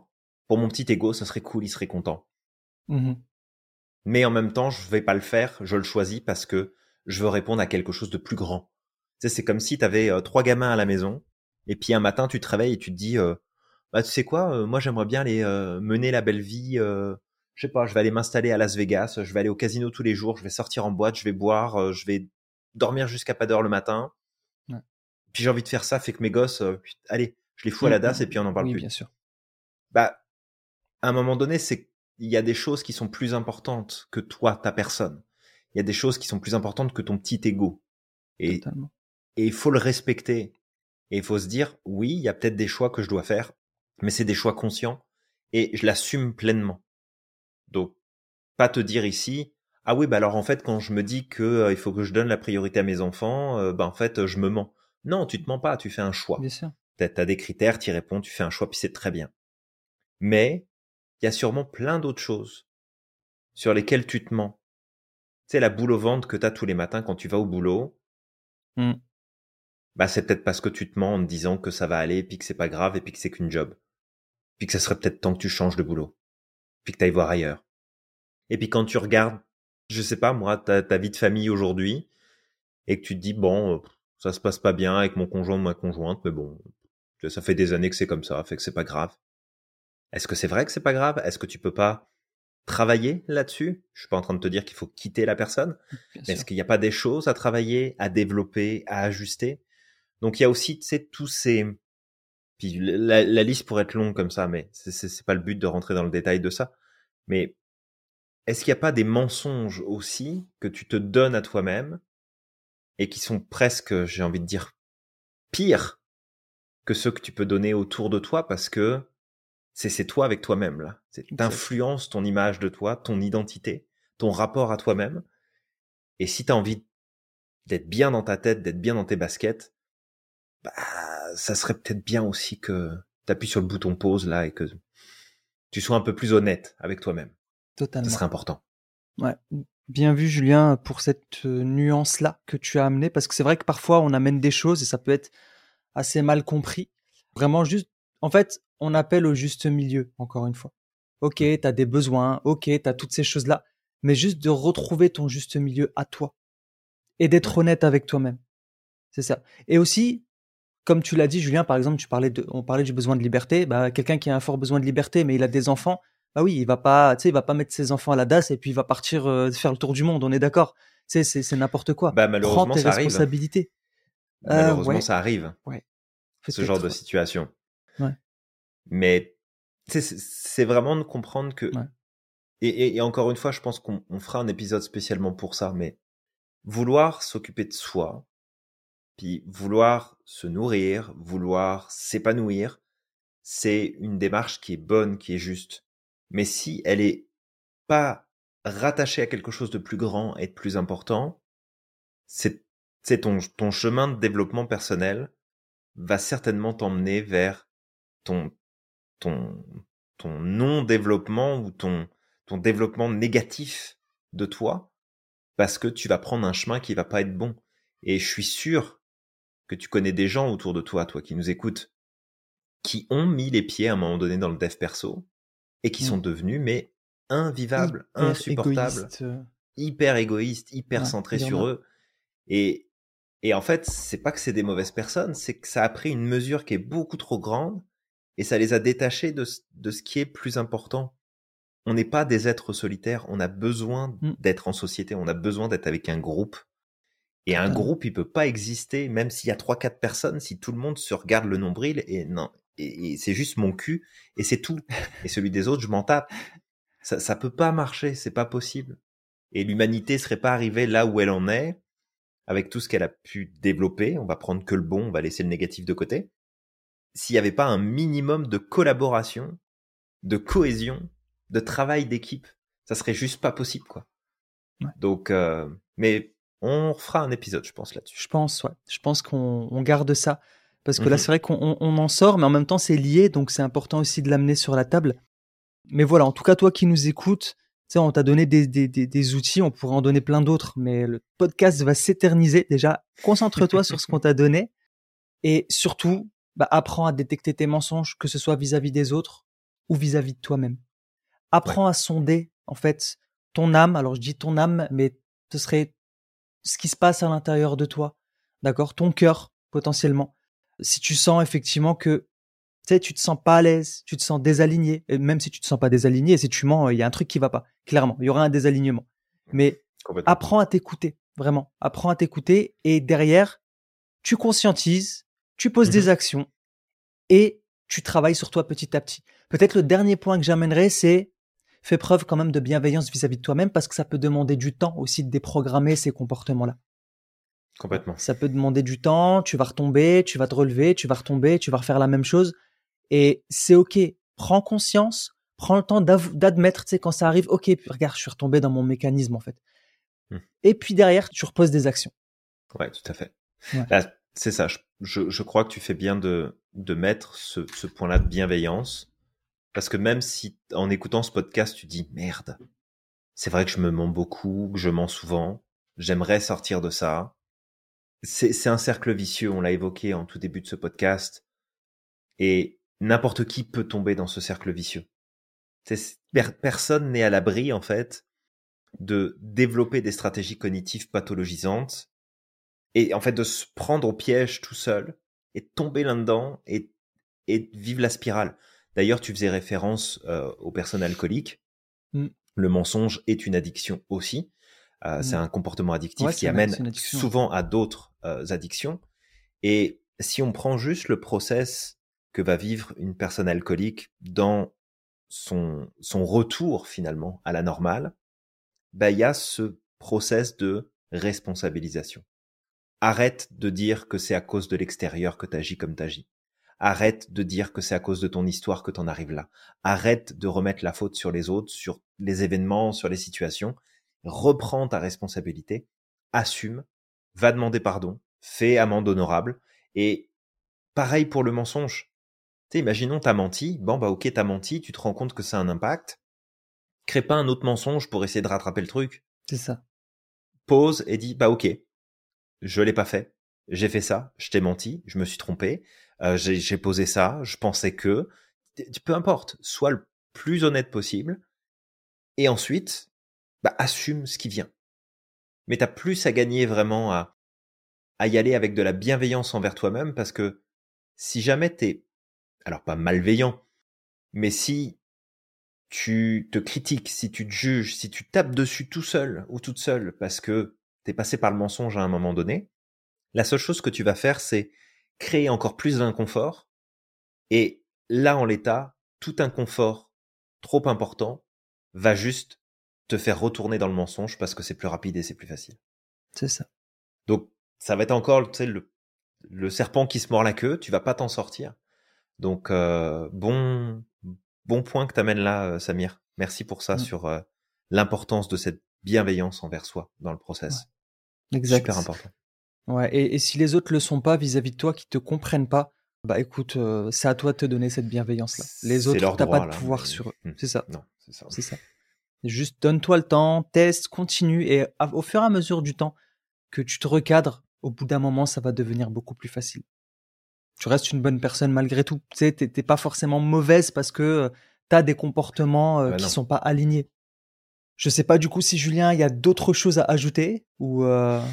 Speaker 2: pour mon petit ego, ce serait cool, il serait content.
Speaker 1: Mhm.
Speaker 2: Mais en même temps, je vais pas le faire, je le choisis parce que je veux répondre à quelque chose de plus grand. Tu sais, c'est comme si tu avais 3 gamins à la maison, et puis un matin, tu te réveilles et tu te dis, bah, tu sais quoi, moi j'aimerais bien aller mener la belle vie, je sais pas, je vais aller m'installer à Las Vegas, je vais aller au casino tous les jours, je vais sortir en boîte, je vais boire, je vais dormir jusqu'à pas d'heure le matin.
Speaker 1: Ouais.
Speaker 2: Puis j'ai envie de faire ça, fait que mes gosses, allez, je les fous à la DAS et puis on n'en parle
Speaker 1: Oui,
Speaker 2: plus.
Speaker 1: bien sûr.
Speaker 2: Bah, à un moment donné, il y a des choses qui sont plus importantes que toi, ta personne. Il y a des choses qui sont plus importantes que ton petit ego. Et
Speaker 1: Totalement.
Speaker 2: il faut le respecter. Et il faut se dire, oui, il y a peut-être des choix que je dois faire, mais c'est des choix conscients et je l'assume pleinement. Donc, pas te dire ici, ah oui, bah alors en fait, quand je me dis que il faut que je donne la priorité à mes enfants, bah en fait, je me mens. Non, tu te mens pas, tu fais un choix.
Speaker 1: Bien sûr.
Speaker 2: T'as des critères, tu y réponds, tu fais un choix, puis c'est très bien. Mais il y a sûrement plein d'autres choses sur lesquelles tu te mens. Tu sais, la boule au ventre que t'as tous les matins quand tu vas au boulot,
Speaker 1: Mm.
Speaker 2: bah c'est peut-être parce que tu te mens en te disant que ça va aller, puis que c'est pas grave, et puis que c'est qu'une job. Puis que ça serait peut-être temps que tu changes de boulot. Puis que t'ailles voir ailleurs. Et puis quand tu regardes, je sais pas moi, ta vie de famille aujourd'hui, et que tu te dis, bon, ça se passe pas bien avec mon conjoint ou ma conjointe, mais bon, ça fait des années que c'est comme ça, fait que c'est pas grave. Est-ce que c'est vrai que c'est pas grave? Est-ce que tu peux pas travailler là-dessus? Je suis pas en train de te dire qu'il faut quitter la personne,
Speaker 1: Bien
Speaker 2: mais est-ce
Speaker 1: sûr.
Speaker 2: qu'il n'y a pas des choses à travailler, à développer, à ajuster? Donc il y a aussi, tu sais, tous ces... Puis la liste pourrait être longue comme ça, mais c'est pas le but de rentrer dans le détail de ça. Mais est-ce qu'il n'y a pas des mensonges aussi que tu te donnes à toi-même et qui sont presque, j'ai envie de dire, pires que ceux que tu peux donner autour de toi parce que c'est toi avec toi-même là. C'est
Speaker 1: Exact.
Speaker 2: t'influences ton image de toi, ton identité, ton rapport à toi-même. Et si tu as envie d'être bien dans ta tête, d'être bien dans tes baskets, bah ça serait peut-être bien aussi que tu appuies sur le bouton pause là et que tu sois un peu plus honnête avec toi-même. Ça
Speaker 1: Totalement.
Speaker 2: serait important.
Speaker 1: Ouais. Bien vu, Julien, pour cette nuance-là que tu as amenée, parce que c'est vrai que parfois on amène des choses et ça peut être assez mal compris. Vraiment juste, en fait, on appelle au juste milieu, encore une fois. Ok, t'as des besoins, ok, t'as toutes ces choses-là, mais juste de retrouver ton juste milieu à toi et d'être
Speaker 2: Ouais.
Speaker 1: honnête avec toi-même. C'est ça. Et aussi, comme tu l'as dit, Julien, par exemple, on parlait du besoin de liberté. Bah, quelqu'un qui a un fort besoin de liberté, mais il a des enfants, bah oui, il va pas, tu sais, il va pas mettre ses enfants à la DAS et puis il va partir faire le tour du monde. On est d'accord. Tu sais, c'est n'importe quoi.
Speaker 2: Bah
Speaker 1: Prends
Speaker 2: malheureusement
Speaker 1: tes
Speaker 2: ça arrive.
Speaker 1: responsabilités.
Speaker 2: Malheureusement
Speaker 1: Ouais,
Speaker 2: ça arrive,
Speaker 1: ouais,
Speaker 2: ce genre
Speaker 1: peut-être,
Speaker 2: de
Speaker 1: ouais.
Speaker 2: situation.
Speaker 1: Ouais,
Speaker 2: Mais tu sais, c'est vraiment de comprendre que
Speaker 1: ouais.
Speaker 2: et encore une fois, je pense qu'on fera un épisode spécialement pour ça, mais vouloir s'occuper de soi, puis vouloir se nourrir, vouloir s'épanouir, c'est une démarche qui est bonne, qui est juste. Mais si elle est pas rattachée à quelque chose de plus grand et de plus important, c'est ton chemin de développement personnel va certainement t'emmener vers ton ton ton non-développement ou ton développement négatif de toi parce que tu vas prendre un chemin qui va pas être bon. Et je suis sûr que tu connais des gens autour de toi, toi qui nous écoutes, qui ont mis les pieds à un moment donné dans le dev perso et qui
Speaker 1: Mm.
Speaker 2: sont devenus mais invivables,
Speaker 1: Hyper
Speaker 2: insupportables,
Speaker 1: égoïste.
Speaker 2: hyper égoïstes, hyper
Speaker 1: Ouais,
Speaker 2: centrés
Speaker 1: il y en
Speaker 2: sur
Speaker 1: a.
Speaker 2: eux. Et et en fait, c'est pas que c'est des mauvaises personnes, c'est que ça a pris une mesure qui est beaucoup trop grande et ça les a détachés de ce qui est plus important. On n'est pas des êtres solitaires, on a besoin
Speaker 1: Mm.
Speaker 2: d'être en société, on a besoin d'être avec un groupe. Et un
Speaker 1: Totalement.
Speaker 2: groupe, il peut pas exister, même s'il y a 3-4 personnes, si tout le monde se regarde le nombril et non, et c'est juste mon cul et c'est tout. Et celui des autres, je m'en tape. Ça peut pas marcher, c'est pas possible. Et l'humanité serait pas arrivée là où elle en est, avec tout ce qu'elle a pu développer. On va prendre que le bon, on va laisser le négatif de côté. S'il y avait pas un minimum de collaboration, de cohésion, de travail d'équipe, ça serait juste pas possible, quoi.
Speaker 1: Ouais.
Speaker 2: Donc, mais on refera un épisode, je pense, là-dessus.
Speaker 1: Je pense, ouais. Je pense qu'on garde ça. Parce que là,
Speaker 2: Mhm.
Speaker 1: c'est vrai qu'on en sort, mais en même temps, c'est lié, donc c'est important aussi de l'amener sur la table. Mais voilà, en tout cas, toi qui nous écoutes, tu sais, on t'a donné des outils, on pourrait en donner plein d'autres, mais le podcast va s'éterniser. Déjà, concentre-toi sur ce qu'on t'a donné et surtout, bah, apprends à détecter tes mensonges, que ce soit vis-à-vis des autres ou vis-à-vis de toi-même.
Speaker 2: Ouais.
Speaker 1: Apprends à sonder, en fait, ton âme. Alors, je dis ton âme, mais ce serait ce qui se passe à l'intérieur de toi. D'accord? Ton cœur, potentiellement. Si tu sens effectivement que, tu sais, tu te sens pas à l'aise, tu te sens désaligné, et même si tu te sens pas désaligné, si tu mens, il y a un truc qui va pas. Clairement, il y aura un désalignement. Mais
Speaker 2: Complètement.
Speaker 1: apprends à t'écouter, vraiment. Apprends à t'écouter et derrière, tu conscientises, tu poses des actions et tu travailles sur toi petit à petit. Peut-être le dernier point que j'amènerai, c'est fais preuve quand même de bienveillance vis-à-vis de toi-même parce que ça peut demander du temps aussi de déprogrammer ces comportements-là.
Speaker 2: Complètement.
Speaker 1: Ça peut demander du temps, tu vas retomber, tu vas te relever, tu vas retomber, tu vas refaire la même chose. Et c'est OK. Prends conscience, prends le temps d'admettre, tu sais, quand ça arrive, OK, regarde, je suis retombé dans mon mécanisme, en fait. Et puis derrière, tu reposes des actions.
Speaker 2: Ouais, tout à fait.
Speaker 1: Ouais.
Speaker 2: Là, c'est ça. Je crois que tu fais bien de mettre ce point-là de bienveillance. Parce que même si, en écoutant ce podcast, tu dis, merde, c'est vrai que je me mens beaucoup, que je mens souvent, j'aimerais sortir de ça. C'est un cercle vicieux, on l'a évoqué en tout début de ce podcast. Et n'importe qui peut tomber dans ce cercle vicieux. Personne n'est à l'abri, en fait, de développer des stratégies cognitives pathologisantes et en fait de se prendre au piège tout seul et de tomber là-dedans et vivre la spirale. D'ailleurs, tu faisais référence aux personnes alcooliques.
Speaker 1: Mm.
Speaker 2: Le mensonge est une addiction aussi. C'est un comportement addictif
Speaker 1: Ouais,
Speaker 2: qui
Speaker 1: c'est
Speaker 2: amène
Speaker 1: une addiction.
Speaker 2: souvent à d'autres addictions. Et si on prend juste le process que va vivre une personne alcoolique dans son retour finalement à la normale, bah, il y a ce process de responsabilisation. Arrête de dire que c'est à cause de l'extérieur que t'agis comme t'agis. Arrête de dire que c'est à cause de ton histoire que t'en arrives là. Arrête de remettre la faute sur les autres, sur les événements, sur les situations. Reprends ta responsabilité, assume, va demander pardon, fais amende honorable. Et pareil pour le mensonge. Tu sais, imaginons t'as menti, bon bah ok t'as menti, tu te rends compte que ça a un impact. Crée pas un autre mensonge pour essayer de rattraper le truc.
Speaker 1: C'est ça.
Speaker 2: Pause et dis bah ok, je l'ai pas fait. J'ai fait ça, je t'ai menti, je me suis trompé, j'ai posé ça, je pensais que... Peu importe, sois le plus honnête possible, et ensuite, bah, assume ce qui vient. Mais t'as plus à gagner vraiment à y aller avec de la bienveillance envers toi-même, parce que si jamais t'es, alors pas malveillant, mais si tu te critiques, si tu te juges, si tu tapes dessus tout seul ou toute seule, parce que t'es passé par le mensonge à un moment donné, la seule chose que tu vas faire, c'est créer encore plus d'inconfort. Et là, en l'état, tout inconfort trop important va juste te faire retourner dans le mensonge parce que c'est plus rapide et c'est plus facile.
Speaker 1: C'est ça.
Speaker 2: Donc, ça va être encore, tu sais, le serpent qui se mord la queue. Tu vas pas t'en sortir. Donc, bon point que t'amènes là, Samir. Merci pour ça sur l'importance de cette bienveillance envers soi dans le process.
Speaker 1: Ouais. Exact.
Speaker 2: Super important.
Speaker 1: Ouais. Et si les autres le sont pas vis-à-vis de toi, qui te comprennent pas, bah écoute, c'est à toi de te donner cette bienveillance-là. Les
Speaker 2: C'est
Speaker 1: autres,
Speaker 2: leur
Speaker 1: t'as
Speaker 2: droit,
Speaker 1: pas de
Speaker 2: là,
Speaker 1: pouvoir
Speaker 2: mais...
Speaker 1: sur eux. C'est ça.
Speaker 2: Non, c'est ça.
Speaker 1: C'est ça. Juste donne-toi le temps, teste, continue, et au fur et à mesure du temps que tu te recadres, au bout d'un moment, ça va devenir beaucoup plus facile. Tu restes une bonne personne malgré tout. Tu sais, t'es pas forcément mauvaise parce que t'as des comportements
Speaker 2: Bah
Speaker 1: qui
Speaker 2: non.
Speaker 1: sont pas alignés. Je sais pas du coup si Julien, il y a d'autres choses à ajouter ou.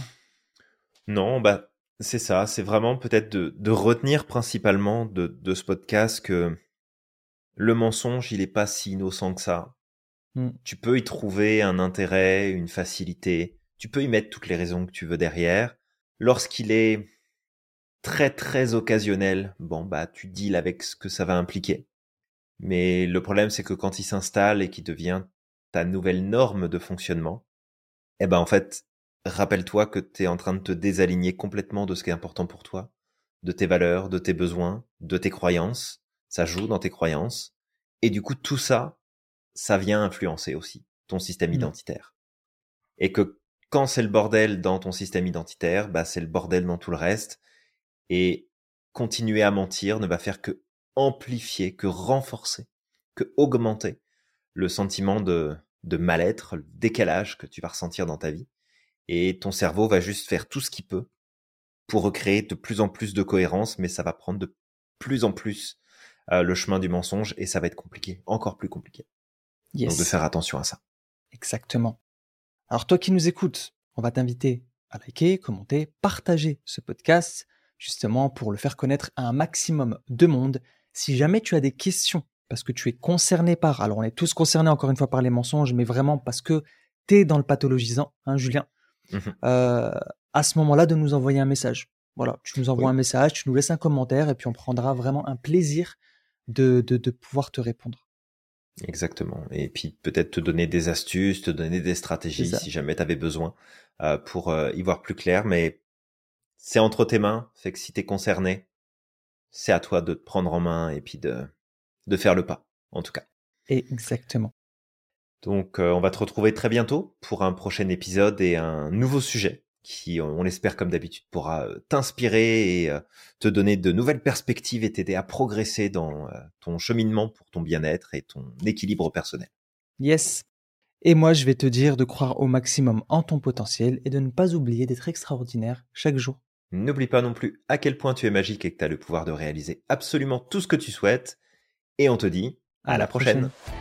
Speaker 2: Non, bah c'est ça. C'est vraiment peut-être de retenir principalement de ce podcast que le mensonge, il est pas si innocent que ça. Tu peux y trouver un intérêt, une facilité. Tu peux y mettre toutes les raisons que tu veux derrière. Lorsqu'il est très très occasionnel, bon bah tu deals avec ce que ça va impliquer. Mais le problème, c'est que quand il s'installe et qu'il devient ta nouvelle norme de fonctionnement, eh ben en fait, rappelle-toi que tu es en train de te désaligner complètement de ce qui est important pour toi, de tes valeurs, de tes besoins, de tes croyances. Ça joue dans tes croyances. Et du coup, tout ça, ça vient influencer aussi ton système identitaire. Et que quand c'est le bordel dans ton système identitaire, bah c'est le bordel dans tout le reste. Et continuer à mentir ne va faire que amplifier, que renforcer, que augmenter le sentiment de mal-être, le décalage que tu vas ressentir dans ta vie. Et ton cerveau va juste faire tout ce qu'il peut pour recréer de plus en plus de cohérence, mais ça va prendre de plus en plus le chemin du mensonge et ça va être compliqué, encore plus compliqué.
Speaker 1: Yes.
Speaker 2: Donc de faire attention à ça.
Speaker 1: Exactement. Alors toi qui nous écoutes, on va t'inviter à liker, commenter, partager ce podcast, justement pour le faire connaître à un maximum de monde. Si jamais tu as des questions, parce que tu es concerné par, alors on est tous concernés encore une fois par les mensonges, mais vraiment parce que tu es dans le pathologisant, hein, Julien, à ce moment-là de nous envoyer un message. Voilà, tu nous envoies un message, tu nous laisses un commentaire et puis on prendra vraiment un plaisir de pouvoir te répondre.
Speaker 2: Exactement. Et puis peut-être te donner des astuces, te donner des stratégies si jamais tu avais besoin pour y voir plus clair. Mais c'est entre tes mains, fait que si tu es concerné, c'est à toi de te prendre en main et puis de faire le pas, en tout cas.
Speaker 1: Exactement.
Speaker 2: Donc on va te retrouver très bientôt pour un prochain épisode et un nouveau sujet qui, on l'espère comme d'habitude, pourra t'inspirer et te donner de nouvelles perspectives et t'aider à progresser dans ton cheminement pour ton bien-être et ton équilibre personnel.
Speaker 1: Yes. Et moi, je vais te dire de croire au maximum en ton potentiel et de ne pas oublier d'être extraordinaire chaque jour.
Speaker 2: N'oublie pas non plus à quel point tu es magique et que tu as le pouvoir de réaliser absolument tout ce que tu souhaites. Et on te dit à la prochaine.